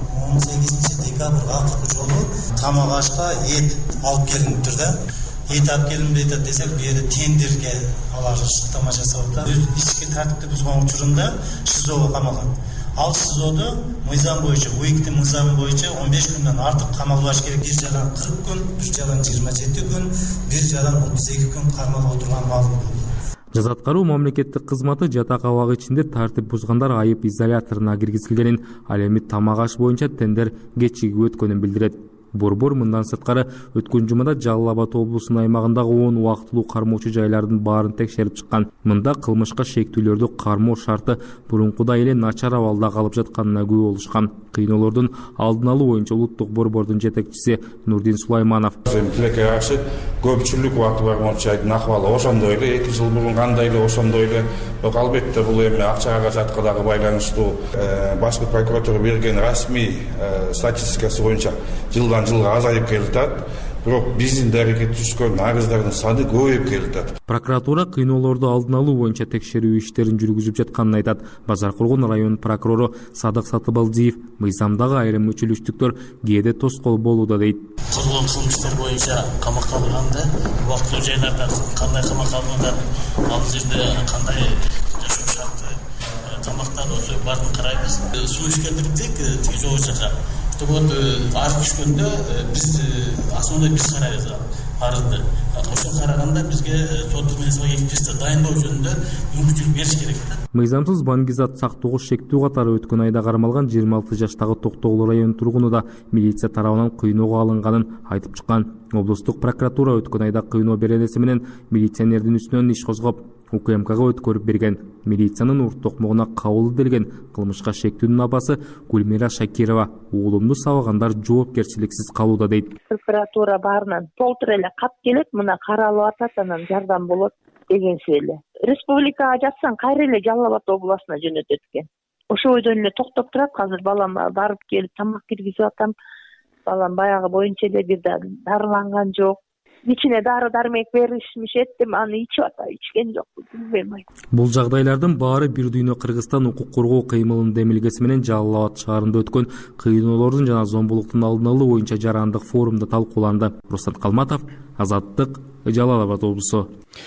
S19: 18 декабрга акыркы жолу тамак ашка эт алып келиниптир да. Эт алып келинбейт десек, бу жерде тендерге алар шыктама жасап атат. Ички тартипти бузган учурунда ШИЗОго камалган. Ал ШИЗОдо мыйзам боюнча, УИКтин мыйзамы боюнча 15 күндөн артык камалбаш керек. Бир жаран 40 күн, бир жаран 27 күн, бир жаран 32 күн камалга отурган маалым болду.
S18: Жаза аткаруу мамлекеттик кызматы жатак абагы ичинде тартип бузгандар айып изоляторуна киргизилгенин, ал эми тамак аш боюнча тендер кечигип өткөнүн билдирет. Борбор мындан сырткары өткөн жумада Жалал Абад облусунун аймагындагы 10 убактылуу кармоочу жайлардын баарын текшерип чыккан. Мында кылмышка шектүүлөрдү кармоо шарты бурункудай эле начар абалда калып жатканына күбө болушкан. Кыйноолордун алдын алуу боюнча улуттук борбордун жетекчиси Нурдин Сулайманов.
S20: Тилекке каршы көпчүлүк убакыт бармоочулардын акыбалы ошондой эле, 2 жыл мурун кандай эле ошондой эле. Бирок албетте бул эми акчага каражатка дагы байланыштуу. Башкы прокуратура берген расмий статистикасы боюнча жылдан жылга азайып келатат. Бирок биздин да аракет түшкөн арыздардын саны көбөйүп келатат.
S18: Прокуратура кыйноолорду алдын алуу боюнча текшерүү иштерин жүргүзүп жатканын айтат. Базаркулгун район прокурору Садык Сатыбалдиев мыйзамдагы айрым өчүлүштүктөр кээде тоскоол болууда дейт.
S21: Козголгон кылмыштар боюнча камакка алганда убактылуу жайларда кандай камакка алганда, ал жерде кандай жашоо шарты, тамактар болсо баарын карайбыз. Суу ишкерлердик тиги жогу жака. Вот арыз түшкөндө биз основной биз карайбыз арызды. Ошо караганда бизге соттук экспертиза дайындоо жөнүндө мүмкүнчүлүк бериш керек да.
S18: Мыйзамсыз баңгизат сактоого шектүү катары өткөн айда кармалган 26 жаштагы Токтогул район тургуну да милиция тарабынан кыйноого алынганын айтып чыккан. Облустук прокуратура өткөн айда кыйноо беренеси менен милиционердин үстүнөн иш козгоп, УКМКга өткөрүп берген. Милициянын урт токмогуна кабыл делген кылмышка шектүүнүн апасы Гүлмира Шакирова уулумду сабагандар жоопкерчиликсиз калууда дейт.
S22: Прокуратура баарынан толтур эле кат келет, мына каралып атат, анан жардам болот дегенчи эле. Республикага жатсаң кайра эле Жалал Абад областына жөнөтөт экен. Ошо бойдон эле токтоп турат. Азыр балам барып келип тамак киргизип атам. Балам баягы боюнча эле бир да дарыланган жок. Ичине дары дармек беришмишет деп аны ичип атат, ичкен жок, билбейм.
S18: Бул жагдайлардын баары бир дүйнө Кыргызстан укук коргоо кыймылынын демилгеси менен Жалал Абад шаарында өткөн кыйноолордун жана зомбулуктун алдын алуу боюнча жарандык форумда талкууланды. Руслан Калматов, Азаттык, Жалал Абад облусу.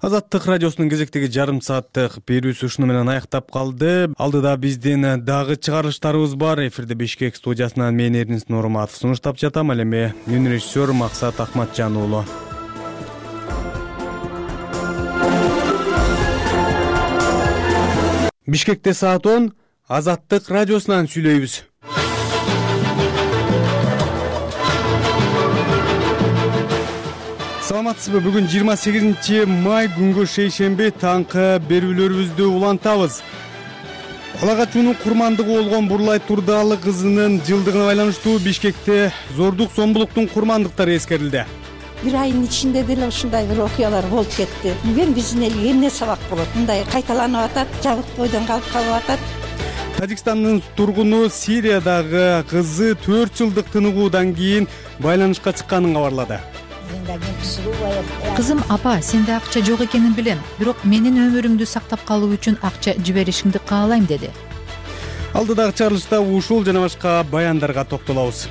S1: Азаттык радиосунун кезектеги жарым сааттык берүүсү ушуну менен аяктап калды. Алдыда биздин дагы чыгарылыштарыбыз бар. Эфирде Бишкек студиясынан мен Эрнис Нурматов сунуштап жатам. Ал эми үн режиссер Максат Ахматжан уулу. Бишкекте саат 10 Азаттык радиосунан сүйлөйбүз. Саламатсызбы? Бүгүн 28 май күнгө шейшемби таңкы берүүлөрүбүздү улантабыз. Ала качуунун курмандыгы болгон Бурлай Турдаалы кызынын жылдыгына байланыштуу Бишкекте зордук зомбулуктун курмандыктары эскерилди.
S4: Бир айдын ичинде деле ушундай бир окуялар болуп кетти. Билбейм биздин элге эмне сабак болот? Мындай кайталанып атат, жабык бойдон калып атат.
S1: Тажикстандын тургуну Сириядагы кызы 4 жылдык тыныгуудан кийин байланышка чыкканын кабарлады.
S8: Кызым, апа, сенде акча жок экенин билем, бирок менин өмүрүмдү сактап калуу үчүн акча жиберишиңди каалайм деди.
S1: Алдыдагы чыгарылышта ушул жана башка баяндарга токтолобуз.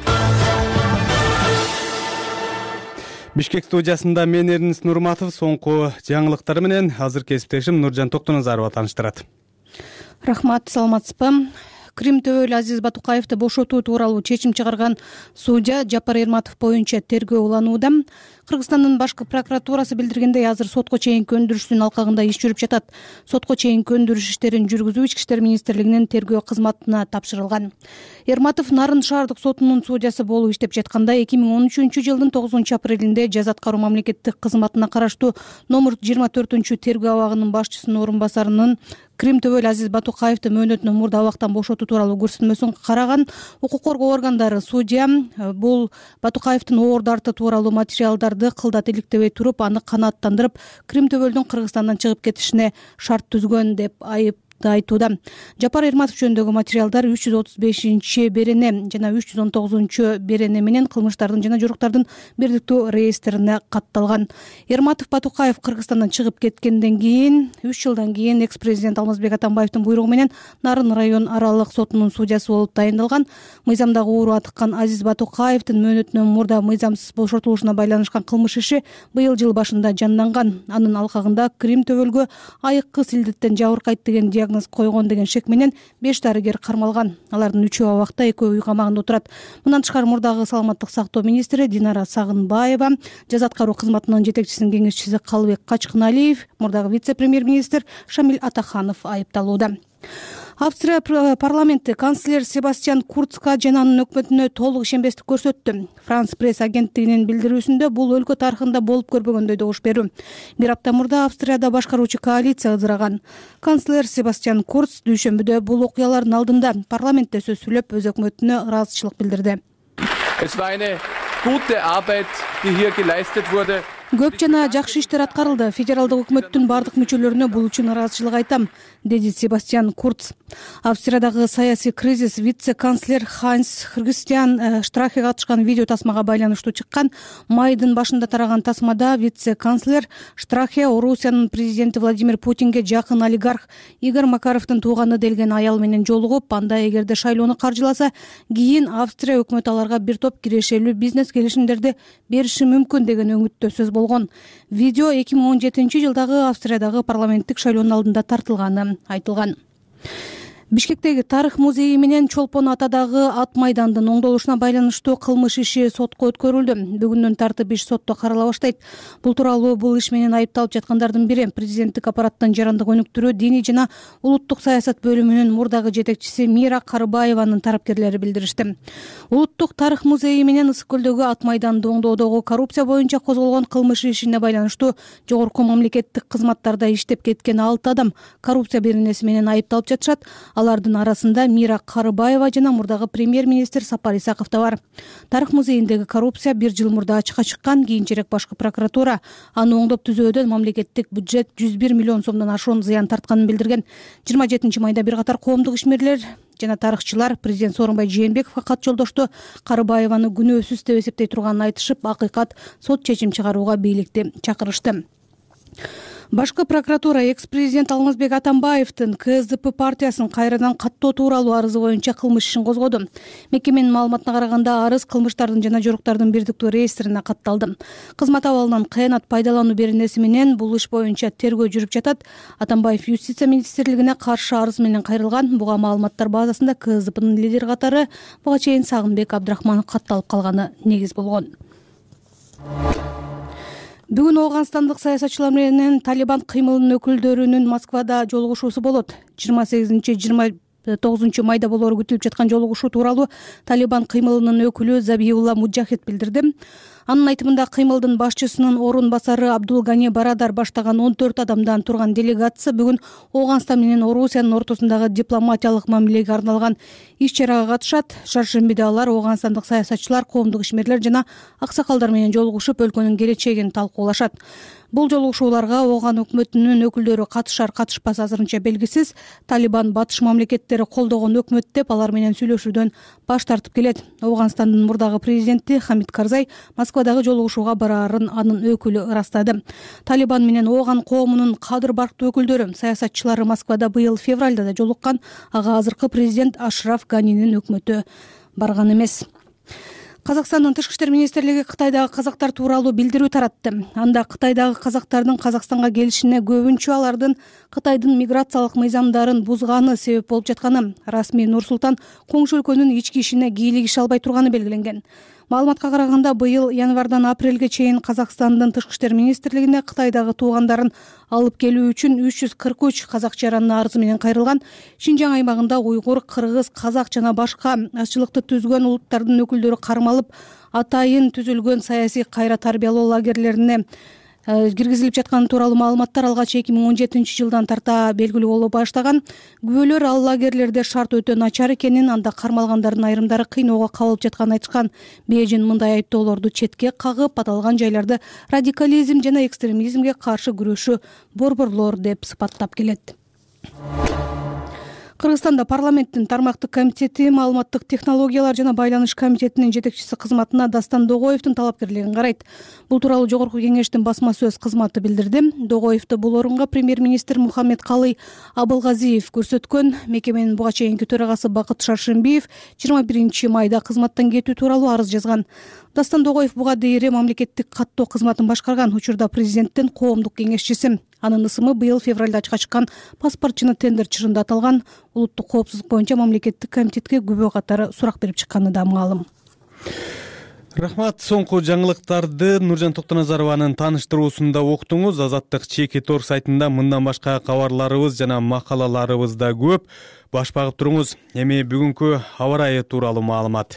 S1: Бишкек студиясында мен Эрнис Нурматов соңку жаңылыктар менен азыр кесиптешим Нуржан Токтоназарова тааныштырат.
S23: Рахмат, саламатсызбы? Крим төбөлү Азиз Батукаевди бошотуу тууралуу чечим чыгарган судья Жапар Эрматов боюнча тергөө уланууда. Кыргызстандын башкы прокуратурасы билдиргендей, азыр сотко чейинки өндүрүштүн алкагында иш жүрүп жатат. Сотко чейинки өндүрүш иштерин жүргүзүү Ички иштер министрлигинин тергөө кызматына тапшырылган. Эрматов Нарын шаардык сотунун судьясы болуп иштеп жатканда 2013-жылдын 9-апрелинде жаза аткаруу мамлекеттик кызматына караштуу номер 24-тергөө абагынын башчысынын орун басарынын Крим төбөлү Азиз Батукаевди мөөнөтүнөн мурда абактан бошотуу тууралуу көрсөтмөсүн караган укук коргоо органдары судья бул Батукаевдин оорду тууралуу материалдарды кылдат иликтебей туруп, аны канааттандырып, Крим төбөлдүн Кыргызстандан чыгып кетишине шарт түзгөн деп айтууда. Жапар Эрматов жөнүндөгү материалдар 335-берене жана 319-берене менен кылмыштардын жана жоруктардын бирдиктүү реестрине катталган. Эрматов Батукаев Кыргызстандан чыгып кеткенден кийин 3 жылдан кийин экс-президент Алмазбек Атамбаевдин буйругу менен Нарын район аралык сотунун судьясы болуп тайындалган. Мыйзамдагы ууру атыккан Азиз Батукаевдин мөөнөтүнөн мурда мыйзамсыз бошотулушуна байланышкан кылмыш иши быйыл жыл башында жанданган. Анын алкагында Крим төбөлгө айыккы силдеттен жабыркайт деген диагноз койгон деген шек менен 5 дарыгер кармалган. Алардын 3-өө абакта, 2-өө үй камагында отурат. Мындан тышкары мурдагы саламаттык сактоо министри Динара Сагынбаева, жаза аткаруу кызматынын жетекчисинин кеңешчиси Калыбек Качкыналиев, мурдагы вице-премьер-министр Шамиль Атаханов айыпталууда. Австрия парламенти канцлер Себастьян Курцка жана анын өкмөтүнө толук ишенбестик көрсөттү. Франс пресс агенттигинин билдирүүсүндө бул өлкө тарыхында болуп көрбөгөндөй добуш берүү. Бир апта мурда Австрияда башкаруучу коалиция ызыраган. Канцлер Себастьян Курц дүйшөмбүдө бул окуялардын алдында парламентте сөз сүйлөп, өз өкмөтүнө ыраазычылык билдирди. Көп жана жакшы иштер аткарылды. Федералдык өкмөттүн бардык мүчөлөрүнө бул үчүн ыраазычылык айтам, деди Себастьян Курц. Австриядагы саясий кризис вице-канцлер Ханс Христиан Штрахе катышкан видео тасмага байланыштуу чыккан. Майдын башында тараган тасмада вице-канцлер Штрахе Орусиянын президенти Владимир Путинге жакын олигарх Игорь Макаровдун тууганы делген аял менен жолугуп, анда эгерде шайлоону каржыласа, кийин Австрия өкмөтү аларга бир топ кирешелүү бизнес келишимдерди бериши мүмкүн деген өңүттө сөз болгон. Видео 2017-жылдагы Австриядагы парламенттик шайлоонун алдында тартылганы айтылган. Бишкектеги тарых музейи менен Чолпон атадагы ат майдандын оңдолушуна байланыштуу кылмыш иши сотко өткөрүлдү. Бүгүндөн тартып иш сотто карала баштайт. Бул тууралуу бул иш менен айыпталып жаткандардын бири президенттик аппараттын жарандык өнүктүрүү, диний жана улуттук саясат бөлүмүнүн мурдагы жетекчиси Мира Карыбаеванын тарапкерлери билдиришти. Улуттук тарых музейи менен Ысык көлдөгү ат майданды оңдоодогу коррупция боюнча козголгон кылмыш ишине байланыштуу жогорку мамлекеттик кызматтарда иштеп кеткен 6 адам коррупция беренеси менен айыпталып жатышат. Алардын арасында Мира Карыбаева жана мурдагы премьер-министр Сапар Исаков да бар. Тарых музейиндеги коррупция 1 жыл мурда ачыкка чыккан. Кийинчерээк башкы прокуратура аны оңдоп түзөөдөн мамлекеттик бюджет 101 миллион сомдон ашуун зыян тартканын билдирген. 27 майда бир катар коомдук ишмерлер жана тарыхчылар президент Сооронбай Жээнбековго кат жолдошту. Карыбаеваны күнөөсүз деп эсептей турганын айтышып, акыйкат сот чечим чыгарууга бийликти чакырышты. Башкы прокуратура экс-президент Алмазбек Атамбаевдин КСДП партиясын кайрадан каттоо тууралуу арызы боюнча кылмыш ишин козгоду. Мекеменин маалыматына караганда арыз кылмыштардын жана жоруктардын бирдиктүү реестрине катталды. Кызмат абалынан кыянат пайдалануу беренеси менен бул иш боюнча тергөө жүрүп жатат. Атамбаев Юстиция министрлигине каршы арыз менен кайрылган. Буга маалыматтар базасында КСДПнын лидери катары буга чейин Сагынбек Абдрахманов катталып калганы негиз болгон. Бүгүн Ооганстандык саясатчылар менен Талибан кыймылынын өкүлдөрүнүн Москвада жолугушуусу болот. 28-29 майда болоору күтүлүп жаткан жолугушуу тууралуу Талибан кыймылынын өкүлү Забиулла Муджахид билдирди. Анын айтымында кыймылдын башчысынын орун басары Абдулгани Барадар баштаган 14 адамдан турган делегация бүгүн Ооганстан менен Орусиянын ортосундагы дипломатиялык мамилеге арналган иш-чарага катышат. Шаршембиде алар Ооганстандык саясатчылар, коомдук ишмерлер жана аксакалдар менен жолугушуп, өлкөнүн келечегин талкуулашат. Бул жолугушууларга Ооган өкмөтүнүн өкүлдөрү катышар-катышпас азырынча белгисиз. Талибан батыш мамлекеттери колдогон өкмөт деп алар менен сүйлөшүүдөн баш тартып келет. Ооганстандын мурдагы президенти Хамид Карзай Москвадагы жолугушууга бараарын анын өкүлү ырастады. Талибан менен Ооган коомунун кадыр барктуу өкүлдөрү, саясатчылары Москвада быйыл февралда да жолуккан. Ага азыркы президент Ашраф Ганинин өкмөтү барган эмес. Казакстандын тышкы иштер министрлиги Кытайдагы казактар тууралуу билдирүү таратты. Анда Кытайдагы казактардын Казакстанга келишине көбүнчө алардын Кытайдын миграциялык мыйзамдарын бузганы себеп болуп жатканы, расмий Нур-Султан коңшу өлкөнүн ички ишине кийлигише албай турганы белгиленген. Маалыматка караганда, быйыл январдан апрелге чейин Казакстандын тышкы иштер министрлигине Кытайдагы туугандарын алып келүү үчүн 343 казак жарандын арызы менен кайрылган. Шинжаң аймагында уйгур, кыргыз, казак жана башка азчылыкты түзгөн улуттардын өкүлдөрү кармалып, атайын түзүлгөн саясий кайра тарбиялоо лагерлерине киргизилип жатканы тууралуу маалыматтар алгач 2017 жылдан тарта белгилүү боло баштаган. Күбөлөр ал лагерлерде шарт өтө начар экенин, анда кармалгандардын айрымдары кыйноого кабылып жатканын айтышкан. Бейжин мындай айыптоолорду четке кагып, аталган жайларды радикализм жана экстремизмге каршы күрөшүү борборлор деп сыпаттап келет. Кыргызстанда парламенттин тармактык комитети маалыматтык технологиялар жана байланыш комитетинин жетекчиси кызматына Дастан Догоевдун талапкерлигин карайт. Бул тууралуу Жогорку кеңештин басма сөз кызматы билдирди. Догоевду бул орунга премьер-министр Мухаммедкалый Абылгазиев көрсөткөн. Мекеменин буга чейинки төрагасы Бакыт Шаршембиев 21 майда кызматтан кетүү тууралуу арыз жазган. Дастан Догоев буга дейре мамлекеттик каттоо кызматын башкарган, учурда президенттин коомдук кеңешчиси. Анын ысымы быйыл февралда ачка чыккан паспортчуны тендер чырында аталган. Улуттук коопсуздук боюнча мамлекеттик комитетке күбө катары сурак берип чыкканы да маалым.
S1: Рахмат. Соңку жаңылыктарды Нуржан Токтоназарованын тааныштыруусунда уктуңуз. Азаттык Чеки Тор сайтында мындан башка кабарларыбыз жана макалаларыбыз да көп. Баш багып туруңуз. Эми бүгүнкү аба ырайы тууралуу маалымат.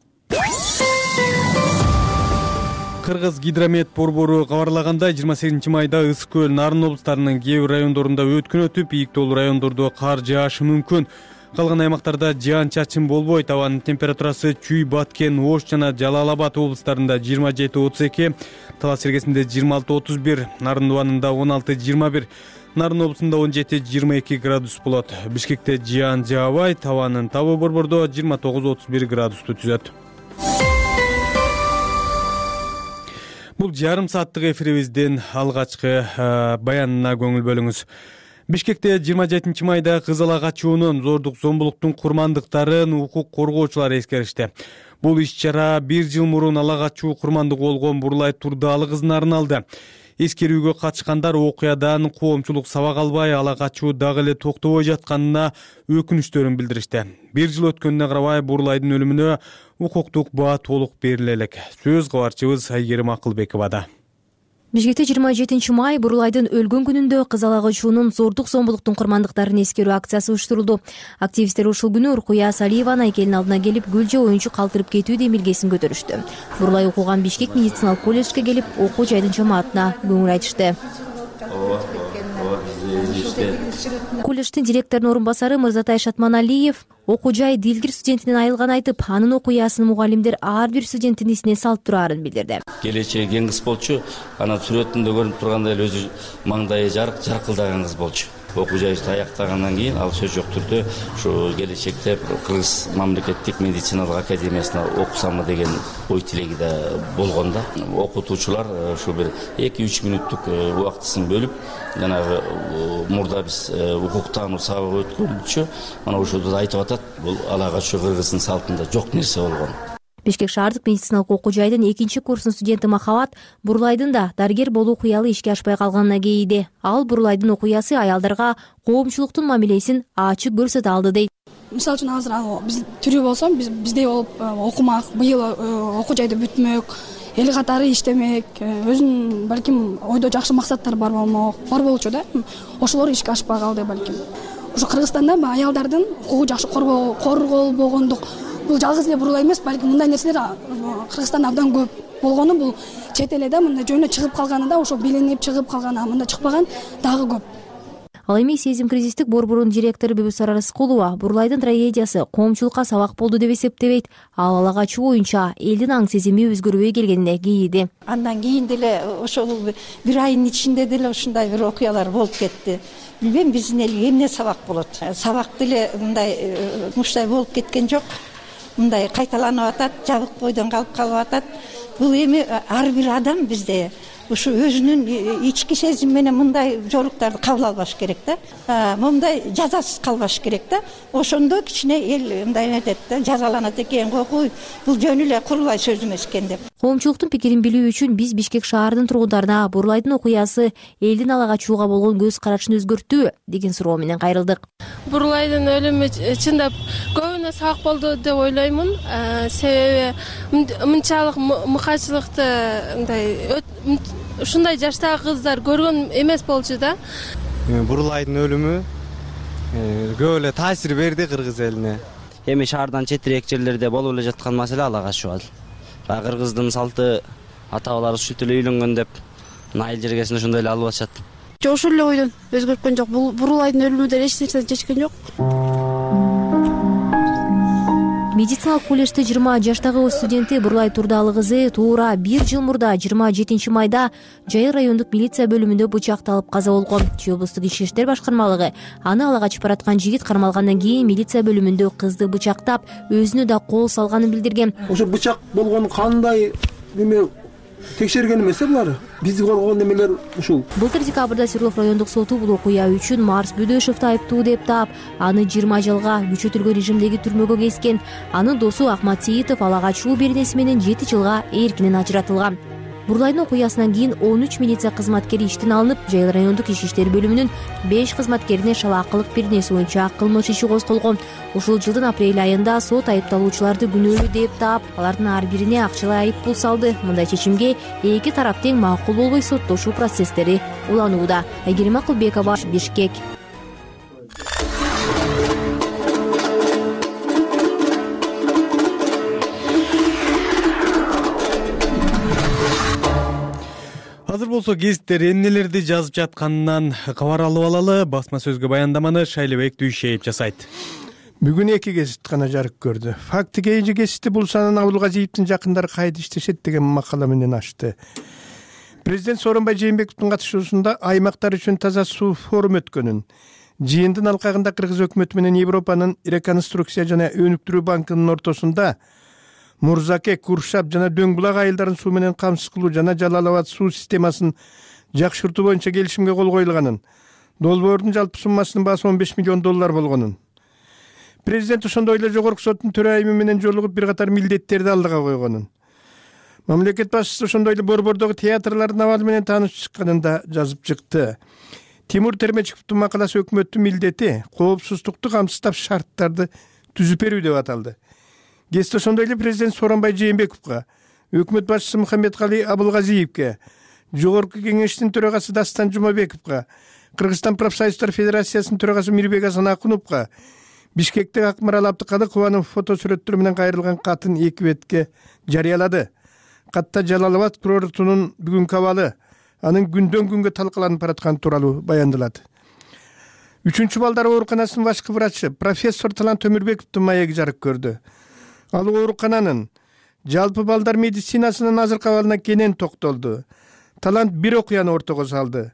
S1: Кыргыз гидромет борбору кабарлагандай, 28 майда Ысык көл, Нарын облустарынын кээ бир райондорунда өткөн өтүп, ийиктүү райондордо кар жаашы мүмкүн. Калган аймактарда жаан-чачын болбойт. Абанын температурасы Чүй, Баткен, Ош жана Жалал Абад облустарында 27-32, Талас Сергесинде 26-31, Нарын Дубанында 16-21, Нарын облусунда 17-22 градус болот. Бишкекте жаан жаабайт, абанын табы борбордо 29-31 градусту түзөт. Бул жарым сааттык эфирибиздин алгачкы баянына көңүл бөлүңүз. Бишкекте 27 майда кызыл ак ачуунун, зордук зомбулуктун курмандыктарын укук коргоочулар эскеришти. Бул иш-чара 1 жыл мурун ала качуу курмандык болгон Бурлай Турдаалы кызын арналды. Эскерүүгө катышкандар окуядан коомчулук сабак албай, ала качуу дагы эле токтобой жатканына өкүнүчтөрүн билдиришти. 1 жыл өткөнүнө карабай Бурлайдын өлүмүнө укуктук баа толук бериле элек. Сөз кабарчыбыз Айгерим Акылбековада.
S2: Бишкекте 27 май Бурлайдын өлгөн күнүндө кызыл ак ачуунун, зордук зомбулуктун курмандыктарын эскерүү акциясы уюштурулду. Активисттер ушул күнү Уркуя Салиеваны айкелдин алдына келип, гүл же оюнчук калтырып кетүү демилгесин көтөрүштү. Бурлай окуган Бишкек медициналык колледжге келип, окуу жайдын жамаатына көңүл айтышты. Колледждин директорунун орун басары Мырзатай Шатманалиев окуу жай дилгир студентинен айылганын айтып, анын окуясын мугалимдер ар бир студенттин эсине салып тураарын билдирди.
S6: Келечеги кең кыз болчу, анан сүрөтүндө көрүнүп тургандай эле өзү маңдайы жаркылдаган кыз болчу. окуу жайыбызды аяктагандан кийин ал сөз жок түрдө ушу келечекте Кыргыз мамлекеттик медициналык академиясына окусамбы деген ой тилеги да болгон да. Окутуучулар ушу бир 2-3 мүнөттүк убактысын бөлүп, жанагы мурда биз укуктануу сабагы өткөрүлчү, мына ушуну айтып атат. Бул ала качуу Кыргыздын салтында жок нерсе болгон.
S2: Бишкек шаардык медициналык окуу жайдын 2-курстун студенти Махабат Бурлайдын да дарыгер болуу кыялы ишке ашпай калганына кейиди. Ал Бурлайдын окуясы аялдарга коомчулуктун мамилесин ачык көрсөтө алды дейт.
S7: Мисалы үчүн азыр биз тирүү болсом, биздей болуп окумак, быйыл окуу жайды бүтмөк, эл катары иштемек, өзүнүн балким ойдо жакшы максаттары бар болчу да. Ошолор ишке ашпай калды балким. Ушу Кыргызстанда аялдардын укугу жакшы корголбогондук бул жалгыз эле Бурлай эмес, балким мындай нерселер Кыргызстанда абдан көп болгону, бул чет элде мындай жөнүнө чыгып калганы да, ошо билинип чыгып калганы, мында чыкпаган дагы көп.
S2: Ал эми Сезим кризистик борборунун директору Бибисара Рыскулова Бурлайдын трагедиясы коомчулукка сабак болду деп эсептебейт. Ал ала качуу боюнча элдин аң сезими өзгөрбөй келгенине кейиди.
S4: Андан кийин деле ошол бир айдын ичинде деле ушундай бир окуялар болуп кетти. Билбейм, биздин элге эмне сабак болот. Сабак деле мындай муштай болуп кеткен жок. Мындай кайталанып атат, жабык бойдон калып атат. Бул эми ар бир адам бизде ушу өзүнүн ички сезим менен мындай жоруктарды кабыл албаш керек да. Мындай жазасыз калбаш керек да. Ошондо кичине эл мындай эметет да, жазаланат экен, кой бул жөн эле курулай сөз эмес экен деп.
S2: Коомчулуктун пикирин билүү үчүн биз Бишкек шаарынын тургундарына Бурлайдын окуясы элдин ала качууга болгон көз карашын өзгөрттүбү деген суроо менен кайрылдык.
S9: Бурлайдын өлүмү чындап көбүнө сабак болду деп ойлоймун. Себеби мынчалык мыкачылыкты мындай ушундай жаштагы кыздар көргөн эмес болчу да.
S24: Бурлайдын өлүмү көп эле таасир берди кыргыз элине.
S25: Эми шаардан четирээк жерлерде болуп эле жаткан маселе ала качуу ал. Баягы кыргыздын салты ата-бабалары ушинтип эле үйлөнгөн деп айыл жергесин ошондой эле алып атышат.
S9: Ошол эле ойдон өзгөрткөн жок. Бул Бурлайдын өлүмү деле эч нерсени чечкен жок.
S2: Медициналык коллежде 20 жаштагы студенти Бурлай Турдалы кызы туура 1 жыл мурда 27 майда Жайыл райондук милиция бөлүмүндө бычакталып каза болгон. Чүй облустук ички иштер башкармалыгы аны ала качып бараткан жигит кармалгандан кийин милиция бөлүмүндө кызды бычактап, өзүнө да кол салганын билдирген.
S26: Ошо бычак болгон кандай неме текшерген эмес булар. Бизди коргогон немелер ушул.
S2: Былтыр декабрда Свердлов райондук соту бул окуя үчүн Марс Бүдөшевди айыптуу деп таап, аны 20 жылга күчөтүлгөн режимдеги түрмөгө кескен. Анын досу Ахмат Сейитов ала качуу беренеси менен 7 жылга эркинен ажыратылган. Бурлайдын окуясынан кийин 13 милиция кызматкери иштен алынып, Жайыл райондук ички иштер бөлүмүнүн 5 кызматкерине шалаакылык беренеси боюнча кылмыш иши козголгон. Ушул жылдын апрель айында сот айыпталуучуларды күнөөлүү деп таап, алардын ар бирине акчалай айыппул салды. Мындай чечимге эки тарап тең макул болбой соттошуу процесстери уланууда. Айгерим Акылбекова, Бишкек.
S1: Азыр болсо гезиттер эмнелерди жазып жатканынан кабар алып алалы. Басма сөзгө баяндаманы Шайлебек Дүйшеев жасайт.
S26: Бүгүн 2 гезит гана жарык көрдү. Факты кейинчи гезитти Булсанын Абылгазиевдин жакындары кайда иштешет деген макала менен ачты. Президент Сооронбай Жээнбековдун катышуусунда аймактар үчүн таза суу форум өткөнүн, жыйындын алкагында Кыргыз өкмөтү менен Европанын реконструкция жана өнүктүрүү банкынын ортосунда Мурзаке, Куршап жана Дөңбулак айылдарын суу менен камсыз кылуу жана Жалал Абад суу системасын жакшыртуу боюнча келишимге кол коюлганын, долбоордун жалпы суммасынын баасы $15 миллион болгонун. Президент ошондой эле жогорку соттун төрайымы менен жолугуп бир катар милдеттерди алдыга койгонун. Мамлекет башчысы ошондой эле борбордогу театрлардын абалы менен таанышып чыкканын да жазып чыкты. Тимур Термечиковдун макаласы өкмөттүн милдети коопсуздукту камсыздап шарттарды түзүп берүү деп аталды. Гезит ошондой эле президент Сооронбай Жээнбековго, өкмөт башчысы Мухаммедкали Абылгазиевге, жогорку кеңештин төрагасы Дастан Жумабековго, Кыргызстан профсоюздар федерациясынын төрагасы Мирбек Асан Акуновго, Бишкектеги Акмарал Абдыкадыкованын фотосүрөттөрү менен кайрылган катын 2 бетке жарыялады. Катта Жалал Абад курортунун бүгүнкү абалы, анын күндөн күнгө талкаланып баратканы тууралуу баяндалат. 3-балдар ооруканасынын башкы врачы профессор Талант Өмүрбековдун маеги жарык көрдү. Ал оорукананын жалпы балдар медицинасынын азыркы абалына кенен токтолду. Талант бир окуяны ортого салды.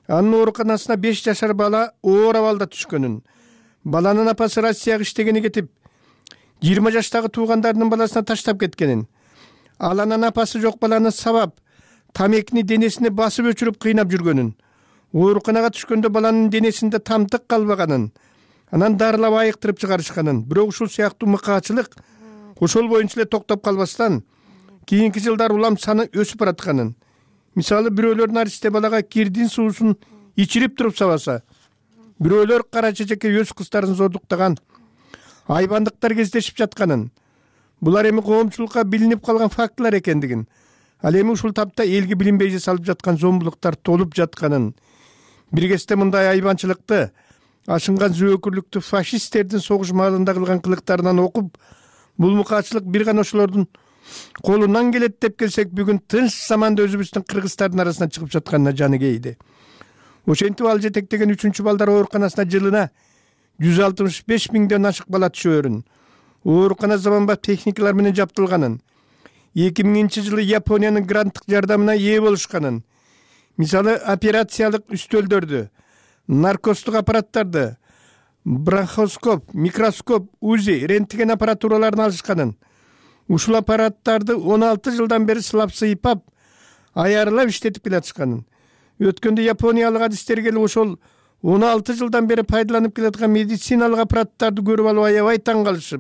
S26: Анын ооруканасына 5 жашар бала оор абалда түшкөнүн, баланын апасы Россияга иштегени кетип 20 жаштагы туугандарынын баласына таштап кеткенин, ал анан апасы жок баланы сабап, тамекини денесине басып өчүрүп кыйнап жүргөнүн, ооруканага түшкөндө баланын денесинде тамтык калбаганын, анан дарылап айыктырып чыгарышканын, бирок ушул сыяктуу мыкаачылык ошол боюнча эле токтоп калбастан кийинки жылдары улам саны өсүп баратканын, мисалы бирөөлөр наристе балага кирдин суусун ичирип туруп сабаса, бирөөлөр кара чечекке өз кыздарын зордуктаган, айбандыктар кездешип жатканын, булар эми коомчулукка билинип калган фактылар экендигин, ал эми ушул тапта элге билинбей жасалып жаткан зомбулуктар толуп жатканын, бир кезде мындай айбанчылыкты, ашынган зөөкүрлүктү фашисттердин согуш маалында кылган кылыктарынан окуп, бул мукаачылык бир гана ошолордун колунан келет деп келсек, бүгүн тынч заманда өзүбүздүн кыргыздардын арасына чыгып жатканына жаны кейди. Ошентип ал жетектеген 3-чү балдар ооруканасына жылына 165 миңден ашык бала түшөөрүн, оорукана заманбап техникалар менен жабдылганын, 2000 жылы Япониянын гранттык жардамына ээ болушканын, мисалы операциялык үстөлдөрдү, наркостук аппараттарды, бронхоскоп, микроскоп, УЗИ, рентген аппаратураларын алышканын, ушул аппараттарды 16 жылдан бери сылап сыйпап, аярылап иштетип келатышканын, өткөндө япониялык адистер келип ошол 16 жылдан бери пайдаланып келаткан медициналык аппараттарды көрүп алып аябай таң калышып,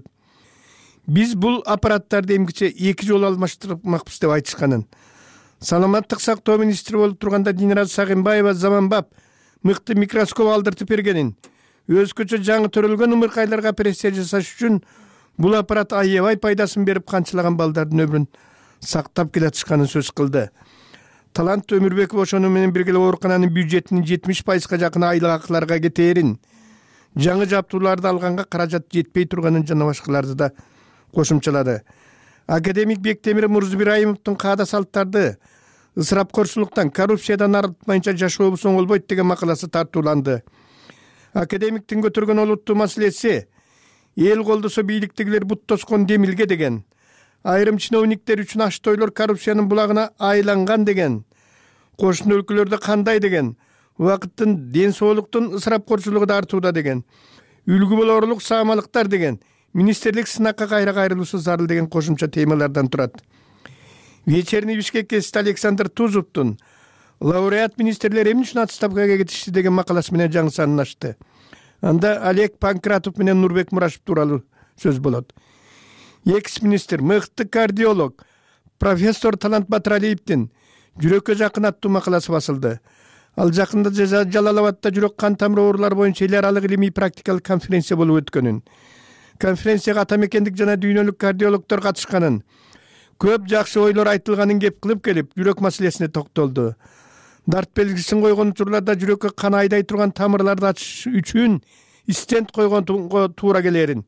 S26: биз бул аппараттарды эмгиче 2 жолу алмаштырмакпыз деп айтышканын, саламаттык сактоо министри болуп турганда Динара Сагынбаева заманбап мыкты микроскоп алдыртып бергенин, өзгөчө жаңы төрөлгөн умуркайларга операция жасаш үчүн бул аппарат аябай пайдасын берип канчалаган балдардын өмүрүн сактап келатышканын сөз кылды. Талант Өмүрбеков ошону менен бирге оорукананын бюджетинин 70%га жакын айлык акыларга кетээрин, жаңы жабдууларды алганга каражат жетпей турганын жана башкаларды да кошумчалады. Академик Бектемир Мурзубирайымовдун каада салттарды ысырапкорчулуктан, коррупциядан арылтмайынча жашообуз оңолбойт деген макаласы тартууланды. Академиктин көтөргөн олуттуу маселеси эл колдосо бийликтегилер бут тоскон демилге деген, айрым чиновниктер үчүн аштойлор коррупциянын булагына айланган деген, кошуна өлкөлөрдө кандай деген, убакыттын ден соолуктун ысырапкорчулугу да артууда деген, үлгү болорлук саамалыктар деген, министрлик сынакка кайра кайрылуусу зарыл деген кошумча темалардан турат. Вечерний Бишкек гезити Александр Тузовдун лауреат министрлер эмне үчүн отставкага кетишти деген макаласы менен жаңы санын ачты. Анда Олег Панкратов менен Нурбек Мурашев тууралуу сөз болот. Экс-министр, мыкты кардиолог, профессор Талант Батыралиевдин жүрөккө жакын аттуу макаласы басылды. Ал жакында Жалал Абадда жүрөк кан тамыр оорулары боюнча эл аралык илимий практикалык конференция болуп өткөнүн, конференцияга ата мекендик жана дүйнөлүк кардиологдор катышканын, көп жакшы ойлор айтылганын кеп кылып келип, жүрөк маселесине токтолду. Дарт белгисин койгон учурларда жүрөккө кан айдай турган тамырларды ачыш үчүн стенд койгонго туура келерин,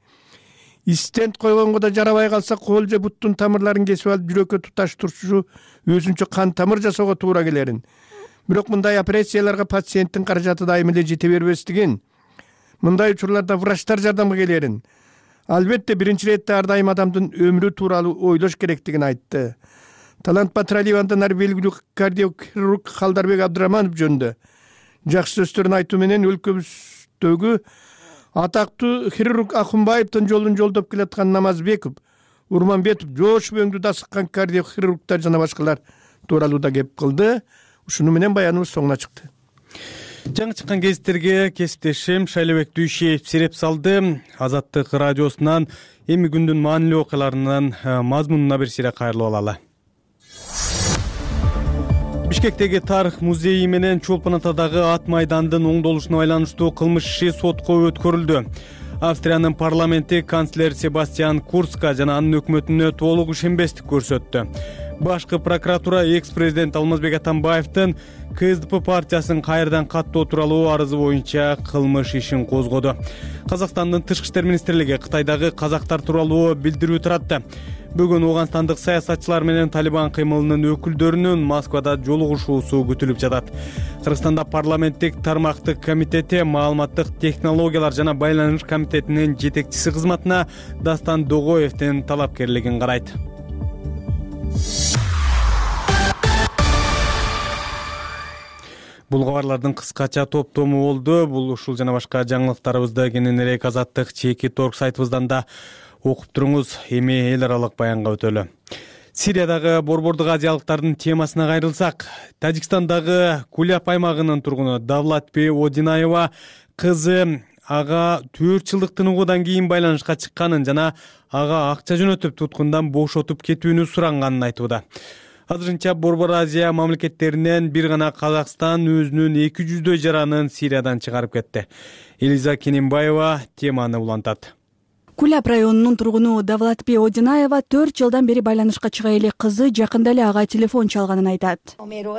S26: стенд койгонго да жарабай калса кол же буттун тамырларын кесип алып жүрөккө туташтырчу өзүнчө кан тамыр жасоого туура келерин. Бирок мындай операцияларга пациенттин каражаты дайым эле жете бербестигин, мындай учурларда врачтар жардамга келерин, албетте биринчи иретте ар дайым адамдын өмүрү тууралуу ойлош керектигин айтты. Талант Батыралиевандан ары белгилүү кардиохирург Халдарбек Абдыраманов жөнүндө жакшы сөздөрүн айтуу менен өлкөбүздөгү атактуу хирург Акунбаевдин жолун жолдоп келаткан Намазбеков, Урманбетов, жоош өңдү дасыккан кардиохирургтар жана башкалар тууралуу да кеп кылды. Ушуну менен баяныбыз соңуна чыкты.
S1: Жаңы чыккан гезиттерге кесиптешим Шайлебек Дүйшиев сереп салды. Азаттык радиосунан эми күндүн маанилүү окуяларынын мазмунуна бир сире кайрылып алалы. Бишкектеги тарых музейи менен Чолпон Атадагы ат майдандын оңдолушуна байланыштуу кылмыш иши сотко өткөрүлдү. Австриянын парламенти канцлер Себастьян Курцка жана анын өкмөтүнө толук ишенбестик көрсөттү. Башкы прокуратура экс-президент Алмазбек Атамбаевдин КСДП партиясынын кайрадан каттоо тууралуу арызы боюнча кылмыш ишин козгоду. Казакстандын тышкы иштер министрлиги Кытайдагы казактар тууралуу билдирүү таратты. Бүгүн Ооганстандык саясатчылар менен Талибан кыймылынын өкүлдөрүнүн Москвада жолугушуусу күтүлүп жатат. Кыргызстанда парламенттик тармактык комитети маалыматтык технологиялар жана байланыш комитетинин жетекчиси кызматына Дастан Догоевдин талапкерлигин карайт. Бул кабарлардын кыскача топтому болду. Бул ушул жана башка жаңылыктарыбызды кенен элек Азаттык Чеки.org сайтыбыздан да окуп туруңуз. Эми эл аралык баянга өтөлү. Сириядагы борбордук азиялыктардын темасына кайрылсак, Тажикстандагы Куляп аймагынын тургуну Давлатбек Одинаева кызы ага 4 жылдык тыныгуудан кийин байланышка чыкканын жана ага акча жөнөтүп туткундан бошотуп кетүүнү суранганын айтууда. Азырынча Борбор Азия мамлекеттеринен бир гана Казакстан өзүнүн 200дөй жаранын Сириядан чыгарып кетти. Элиза Кененбаева теманы улантат.
S23: Куляп районунун тургуну Давлатбек Одинаева 4 жылдан бери байланышка чыга эле кызы жакында эле ага телефон чалганын айтат.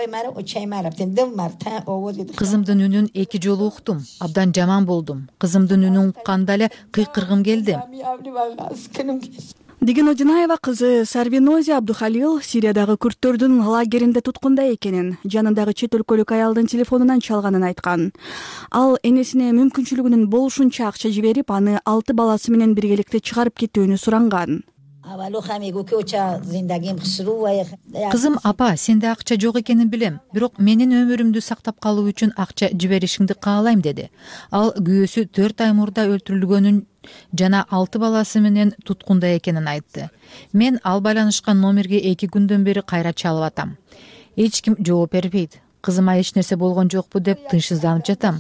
S8: Кызымдын үнүн 2 жолу уктум. Абдан жаман болдум. Кызымдын үнүн укканда эле кыйкыргым келди.
S23: Деген Одинаева кызы Сарвинози Абдухалил Сириядагы күрттөрдүн лагеринде туткунда экенин, жанындагы чет өлкөлүк аялдын телефонунан чалганын айткан. Ал энесине мүмкүнчүлүгүнүн болушунча акча жиберип, аны 6 баласы менен биргеликте чыгарып кетүүнү суранган.
S8: Кызым, апа, сенде акча жок экенин билем, бирок менин өмүрүмдү сактап калуу үчүн акча жиберишиңди каалайм деди. Ал күйөөсү 4 ай мурда өлтүрүлгөнүн жана 6 баласы менен туткунда экенин айтты. Мен ал байланышкан номерге 2 күндөн бери кайра чалып атам. Эч ким жооп бербейт. Кызыма эч нерсе болгон жокпу деп тынчсызданып жатам.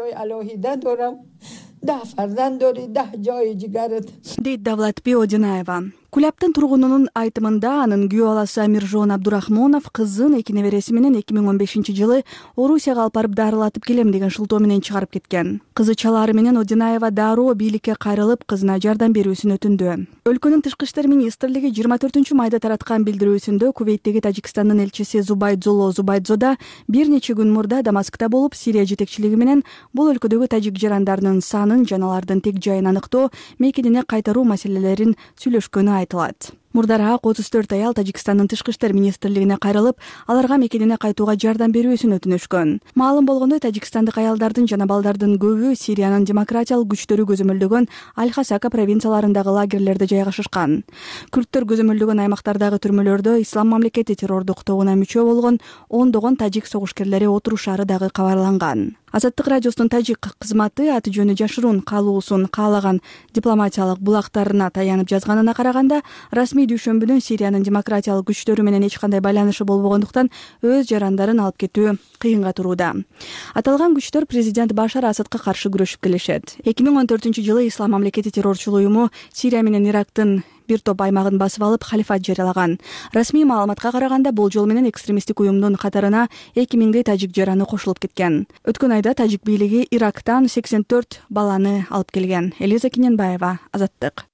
S23: Дейт Давлатбек Одинаева. Куляптын тургунунун айтымында анын күйөө баласы Амиржон Абдурахмонов кызын 2 небереси менен 2015-жылы Орусияга алып барып дарылатып келем деген шылтоо менен чыгарып кеткен. Кызы чалаары менен Одинаева дароо бийликке кайрылып, кызына жардам берүүсүн өтүндү. Өлкөнүн тышкы иштер министрлиги 24-майда тараткан билдирүүсүндө Кувейттеги Тажикстандын элчиси Зубайдзода бир нече күн мурда Дамаскта болуп, Сирия жетекчилиги менен бул өлкөдөгү тажик жарандарынын санын жана алардын тек жайын аныктоо, мекенине кайтаруу маселелерин сүйлөшкөнү айтылат. Мурдараак 34 аял Тажикстандын тышкы иштер министрлигине кайрылып, аларга мекенине кайтууга жардам берүүсүн өтүнүшкөн. Маалым болгондой, тажикстандык аялдардын жана балдардын көбү Сириянын демократиялык күчтөрү көзөмөлдөгөн Аль-Хасака провинцияларындагы лагерлерде жайгашышкан. Күрттөр көзөмөлдөгөн аймактардагы түрмөлөрдө Ислам мамлекети террордук тобуна мүчө болгон ондогон тажик согушкерлери отурушары дагы кабарланган. Азаттык радиосунун тажик кызматы аты жөнү жашыруун калуусун каалаган дипломатиялык булактарына таянып жазганына караганда, расмий дүйшөмбүдөн Сириянын демократиялык күчтөрү менен эч кандай байланышы болбогондуктан өз жарандарын алып кетүү кыйынга турууда. Аталган күчтөр президент Башар Асадка каршы күрөшүп келишет. 2014-жылы Ислам мамлекети террорчул уюму Сирия менен Ирактын бир топ аймагын басып алып, халифат жарыялаган. Расмий маалыматка караганда, бул жол менен экстремисттик уюмдун катарына 2000дей тажик жараны кошулуп кеткен. Өткөн айда тажик бийлиги Ирактан 84 баланы алып келген. Элиза Кененбаева, Азаттык.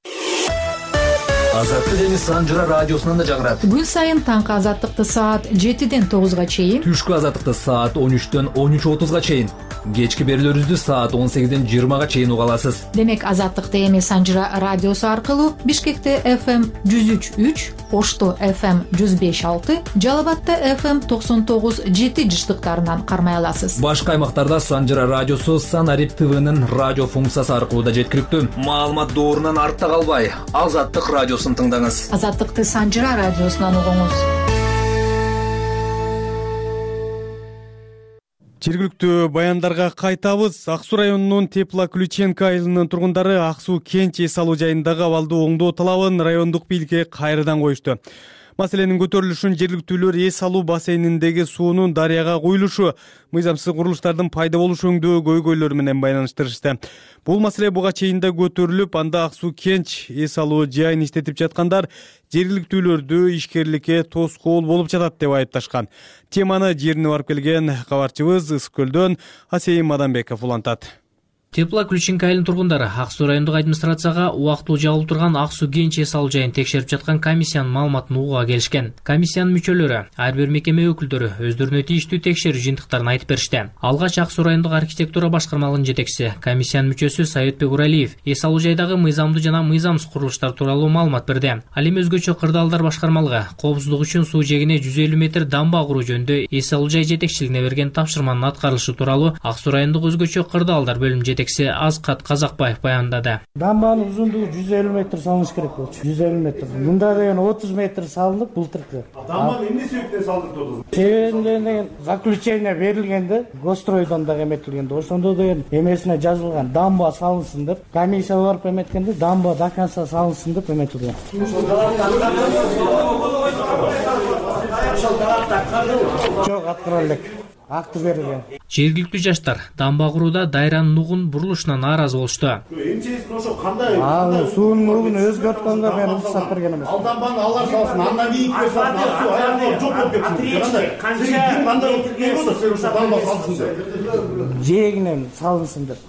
S3: Азаттык эми Санжыра радиосунан да жагырат.
S8: Күн сайын таңкы Азаттыкты саат 7ден 9га чейин,
S3: түшкү Азаттыкты саат 13дөн 13:30га чейин, кечки берүүлөрүбүздү саат 18ден 20га чейин уга аласыз.
S8: Демек Азаттыкты эми Санжыра радиосу аркылуу Бишкекте FM 103.3, Ошто FM 105.6, Жалал-Абадта FM 99.7 жыштыктарынан кармай аласыз.
S3: Башка аймактарда Санжыра радиосу Санарип ТВнын радио функциясы аркылуу да жеткиликтүү. Маалымат доорунан артта калбай, Азаттык радиосун тыңдаңыз.
S8: Азаттыкты Санжыра радиосунан угуңуз.
S1: Жергиликтүү баяндарга кайтабыз. Ак Суу районунун Теплоключенко айылынын тургундары Ак Суу кенч эс алуу жайындагы абалды оңдоо талабын райондук бийликке кайрадан коюшту. Маселенин көтөрүлүшүн жергиликтүүлөр эс алуу бассейниндеги суунун дарыяга куюлушу, мыйзамсыз курулуштардын пайда болушу өңдөө көйгөйлөрү менен байланыштырышты. Бул маселе буга чейин да көтөрүлүп, анда Ак Суу кенч эс алуу жайын иштетип жаткандар жергиликтүүлөрдү ишкерликке тоскоол болуп жатат деп айыпташкан. Теманы жерине барып келген кабарчыбыз Ысык көлдөн Асейин Маданбеков улантат.
S5: Теплоключенко айылынын тургундары Ак Суу райондук администрацияга убактылуу жабылып турган Ак Суу кенч эс алуу жайын текшерип жаткан комиссиянын маалыматын угууга келишкен. Комиссиянын мүчөлөрү, ар бир мекеме өкүлдөрү өздөрүнө тийиштүү текшерүү жыйынтыктарын айтып беришти. Алгач Ак Суу райондук архитектура башкармалыгынын жетекчиси, комиссиянын мүчөсү Саетбек Уралиев эс алуу жайдагы мыйзамдуу жана мыйзамсыз курулуштар тууралуу маалымат берди. Ал эми өзгөчө кырдаалдар башкармалыгы коопсуздук үчүн суу жээгине 150 метр дамба куруу жөнүндө эс алуу жай жетекчилигине берген тапшырманын аткарылышы тууралуу Ак Суу райондук өзгөчө кырдаалдар бөлүмүнүн жетекчиси Азкат Казакбаев баяндады.
S10: Дамбанын узундугу 150 метр салыныш керек болчу. 150 метр. Мында деген 30 метр салынып былтыркы.
S11: Дамбаны эмне себептен салдырдыңыз?
S10: Себебинен деген заключение берилгенде, Гостройдон да эметилгенде, ошондо деген эмесине жазылган дамба салынсын деп, комиссия барып эметкенде дамба до конца салынсын деп эметилген. Жок, аткара элек. Акты берилген.
S5: Жергиликтүү жаштар дамба курууда дайранын нугун бурулушуна нааразы болушту.
S11: Эмчеликтин ошо кандай?
S10: Суунун нугун өзгөрткөнгө мен уруксат берген эмес.
S11: Ал дамбаны алар салсын, андан кийин салсын. Суу аягында жок болуп кетти. Кандай дамба салсын деп.
S10: Жээгинен салынсын деп.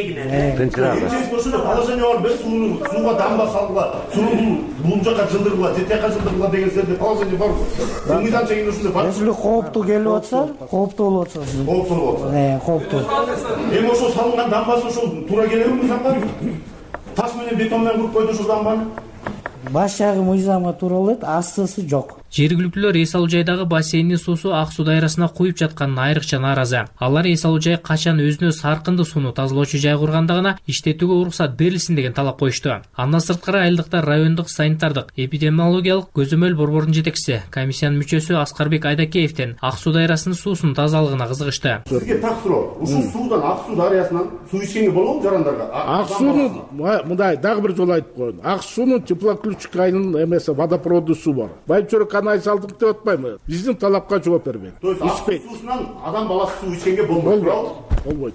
S11: Ошондо положение бар эмес, сууга дамба салгыла, сууну бул жака жылдыргыла, тияка жылдыргыла деген серде положение бар. Мыйзам чегинде ушундай бар.
S10: Если кооптуу келип атса, кооптуу болуп атса.
S11: Кооптуу болуп атса.
S10: Кооптуу.
S11: Эми ошол салынган дамбасы ошол туура келеби мыйзамга? Таш менен бетон менен куруп койду ушул дамбаны.
S10: Баш жагы мыйзамга туура болот, астысы жок.
S5: Жергиликтүүлөр эс алуу жайдагы бассейндин суусу Ак суу дайрасына куюп жатканына айрыкча нааразы. Алар эс алуу жай качан өзүнө саркынды сууну тазалоочу жай курганда гана иштетүүгө уруксат берилсин деген талап коюшту. Андан сырткары айылдыкта райондук санитардык эпидемиологиялык көзөмөл борборунун жетекчиси, комиссиянын мүчөсү Аскарбек Айдакеевден Ак суу дайрасынын суусунун тазалыгына кызыгышты.
S11: Сизге так суроо. Ушул суудан Ак суу дарыясынан суу ичкенге болобу жарандарга?
S13: Ак суунун мындай дагы бир жолу айтып коеюн. Ак суунун теплоключкайнын эмеси водопроводдуу суу бар. Байчурак канай салдык деп атпайбы? Биздин талапка жооп бербейт.
S11: То есть Ак суусунан адам баласы суу ичкенге болбойт, туурабы?
S13: Болбойт.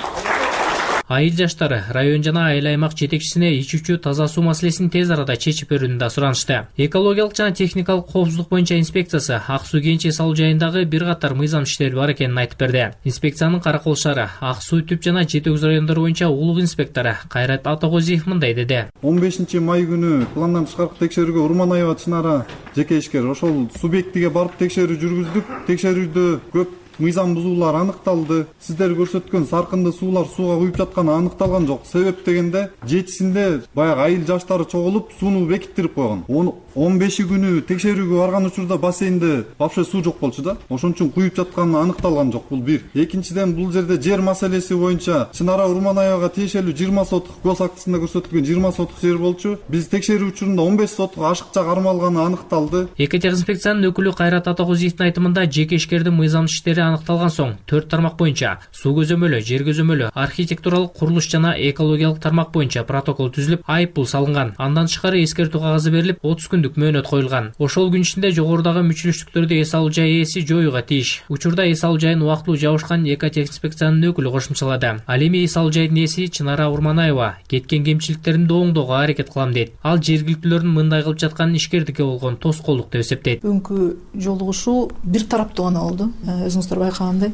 S5: Айыл жаштары район жана айыл аймак жетекчисине ичүүчү таза суу маселесин тез арада чечип берүүнү да суранышты. Экологиялык жана техникалык коопсуздук боюнча инспекциясы Ак суу кенч эс алуу жайындагы бир катар мыйзам иштери бар экенин айтып берди. Инспекциянын караколушары Ак суу түп жана жети өз райондору боюнча улук инспектору Кайрат Атагозиев мындай деди.
S14: 15 май күнү пландан тышкаркы текшерүүгө Урманаева Чынара жеке ишкер ошол субъектиге барып текшерүү жүргүздүк. Текшерүүдө көп мыйзам бузуулар аныкталды. Сиздер көрсөткөн саркынды суулар сууга куюп жатканы аныкталган жок. Себеп дегенде жетисинде баягы айыл жаштары чогулуп сууну бекиттирип койгон. 15 күнү текшерүүгө барган учурда бассейнде вообще суу жок болчу да. Ошон үчүн куюп жатканы аныкталган жок. Бул бир. Экинчиден бул жерде жер маселеси боюнча Чынара Урманаевага тиешелүү 20 сотук гос актысында көрсөтүлгөн 20 сотук жер болчу. Биз текшерүү учурунда 15 сотук ашыкча кармалганы аныкталды.
S5: Экотех инспекциянын өкүлү Кайрат Атагозиевдин айтымында жеке ишкердин мыйзам иштери аныкталган соң 4 тармак боюнча суу көзөмөлү, жер көзөмөлү, архитектуралык курулуш жана экологиялык тармак боюнча протокол түзүлүп, айып пул салынган. Андан тышкары эскертүү кагазы берилип, 30 күндүк мөөнөт коюлган. Ошол күн ичинде жогорудагы мүчүлүштүктөрдү эс алуу жай ээси жоюуга тийиш. Учурда эс алуу жайын убактылуу жабышкан Экотех инспекциянын өкүлү кошумчалады. Ал эми эс алуу жайдын ээси Чынара Урманаева кеткен кемчиликтеринди оңдоого аракет кылам дейт. Ал жергиликтүүлөрдүн мындай кылып жатканын ишкердикке болгон тоскоолдук деп эсептейт.
S15: Бүгүнкү жолугушуу бир тараптуу гана болду. Өзүңүздөр байкагандай.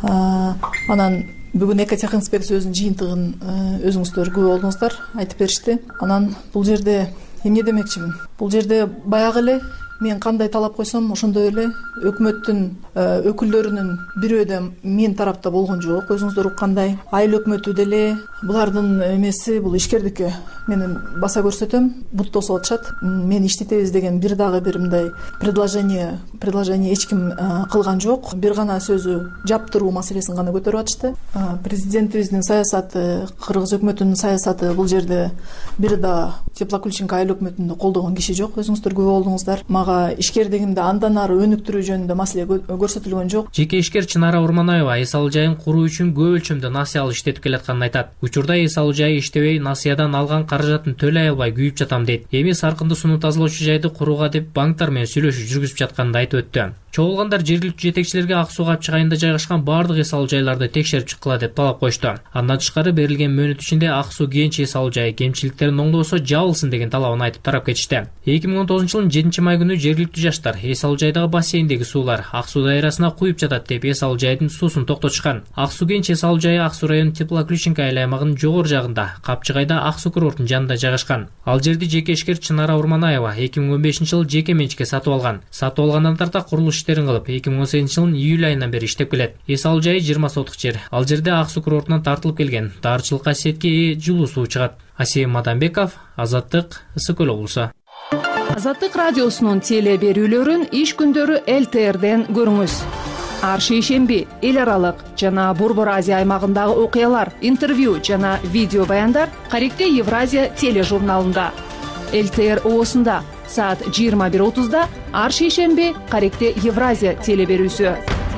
S15: Анан бүгүн Экотех инспекция өзүнүн жыйынтыгын өзүңүздөр күбө болдуңуздар, айтып беришти. Анан бул жерде эмне демекчимин? Бул жерде баягы эле мен кандай талап койсом, ошондой эле өкмөттүн өкүлдөрүнүн бирөө да мен тарапта болгон жок. Өзүңүздөр уккандай, айыл өкмөтү деле булардын эмеси бул ишкердикке мен баса көрсөтөм, бут тосуп атышат. Мен иштетебиз деген бир дагы бир мындай предложение эч ким кылган жок. Бир гана сөзү жаптыруу маселесин гана көтөрүп атышты. Президентибиздин саясаты, кыргыз өкмөтүнүн саясаты бул жерде бир да Теплоключенко айыл өкмөтүндө колдогон киши жок. Өзүңүздөр күбө болдуңуздар. Мага ишкердигимди андан ары өнүктүрүү жөнүндө маселе көрсөтүлгөн жок.
S5: Жеке ишкер Чынара Урманаева эс алуу жайын куруу үчүн көп өлчөмдө насыялы иштетип келатканын айтат. Учурда эс алуу жайы иштебей, насыядан алган каражатын төлөй албай күйүп жатам дейт. Эми саркынды сууну тазалоочу жайды курууга деп банктар менен сүйлөшүү жүргүзүп жатканын айтып өттү. Чогулгандар жергиликтүү жетекчилерге Ак суу капчык айында жайгашкан бардык эс алуу жайларды текшерип чыккыла деп талап коюшту. Андан тышкары берилген мөөнөт ичинде Ак суу кенч эс алуу жайы кемчиликтерин оңдобосо жабылсын деген талабын айтып тарап кетишти. 2019-жылдын 7 май күнү жергиликтүү жаштар эс алуу жайдагы бассейндеги суулар Ак суу дайрасына куюп жатат деп эс алуу жайдын суусун токтотушкан. Ак суу кенч эс алуу жайы Ак суу районунун Теплоключенко айыл аймагынын жогору жагында, Капчыгайда Ак суу курорттун жанында жайгашкан. Ал жерди жеке ишкер Чынара Урманаева 2015-жылы жеке менчикке сатып алган. Сатып алгандан тарта курулуш иштерин кылып 2018-жылдын июль айынан бери иштеп келет. Эс алуу жайы 20 сотук жер. Ал жерде Ак суу курортунан тартылып келген дарычылык касиетке ээ жылуу суу чыгат. Асия Мадамбеков, Азаттык, Ысык Көл облусу.
S16: Азаттык радиосунун теле берүүлөрүн иш күндөрү ЛТРден көрүңүз.
S12: ар шейшемби эл аралык жана Борбор Азия аймагындагы окуялар, интервью жана видео баяндар Каректе Евразия тележурналында. ЛТР оосунда саат 21:30 ар шейшемби Каректе Евразия телеберүүсү.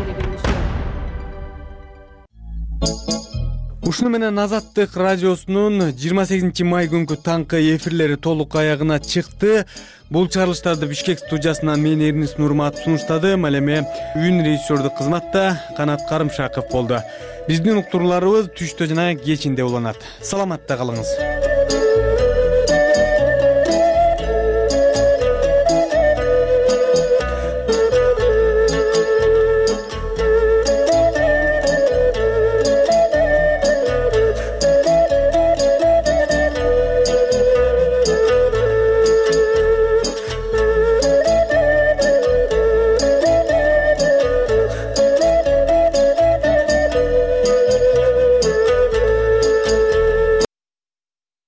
S1: Ушуну менен Азаттык радиосунун 28 май күнкү таңкы эфирлери толук аягына чыкты. Бул чыгарылыштарды Бишкек студиясынан мен Эрнис Нурматов сунуштадым. Ал эми үн режиссердук кызматта Канат Карымшаков болду. Биздин уктурууларыбыз түштө жана кечинде уланат. Саламатта калыңыз.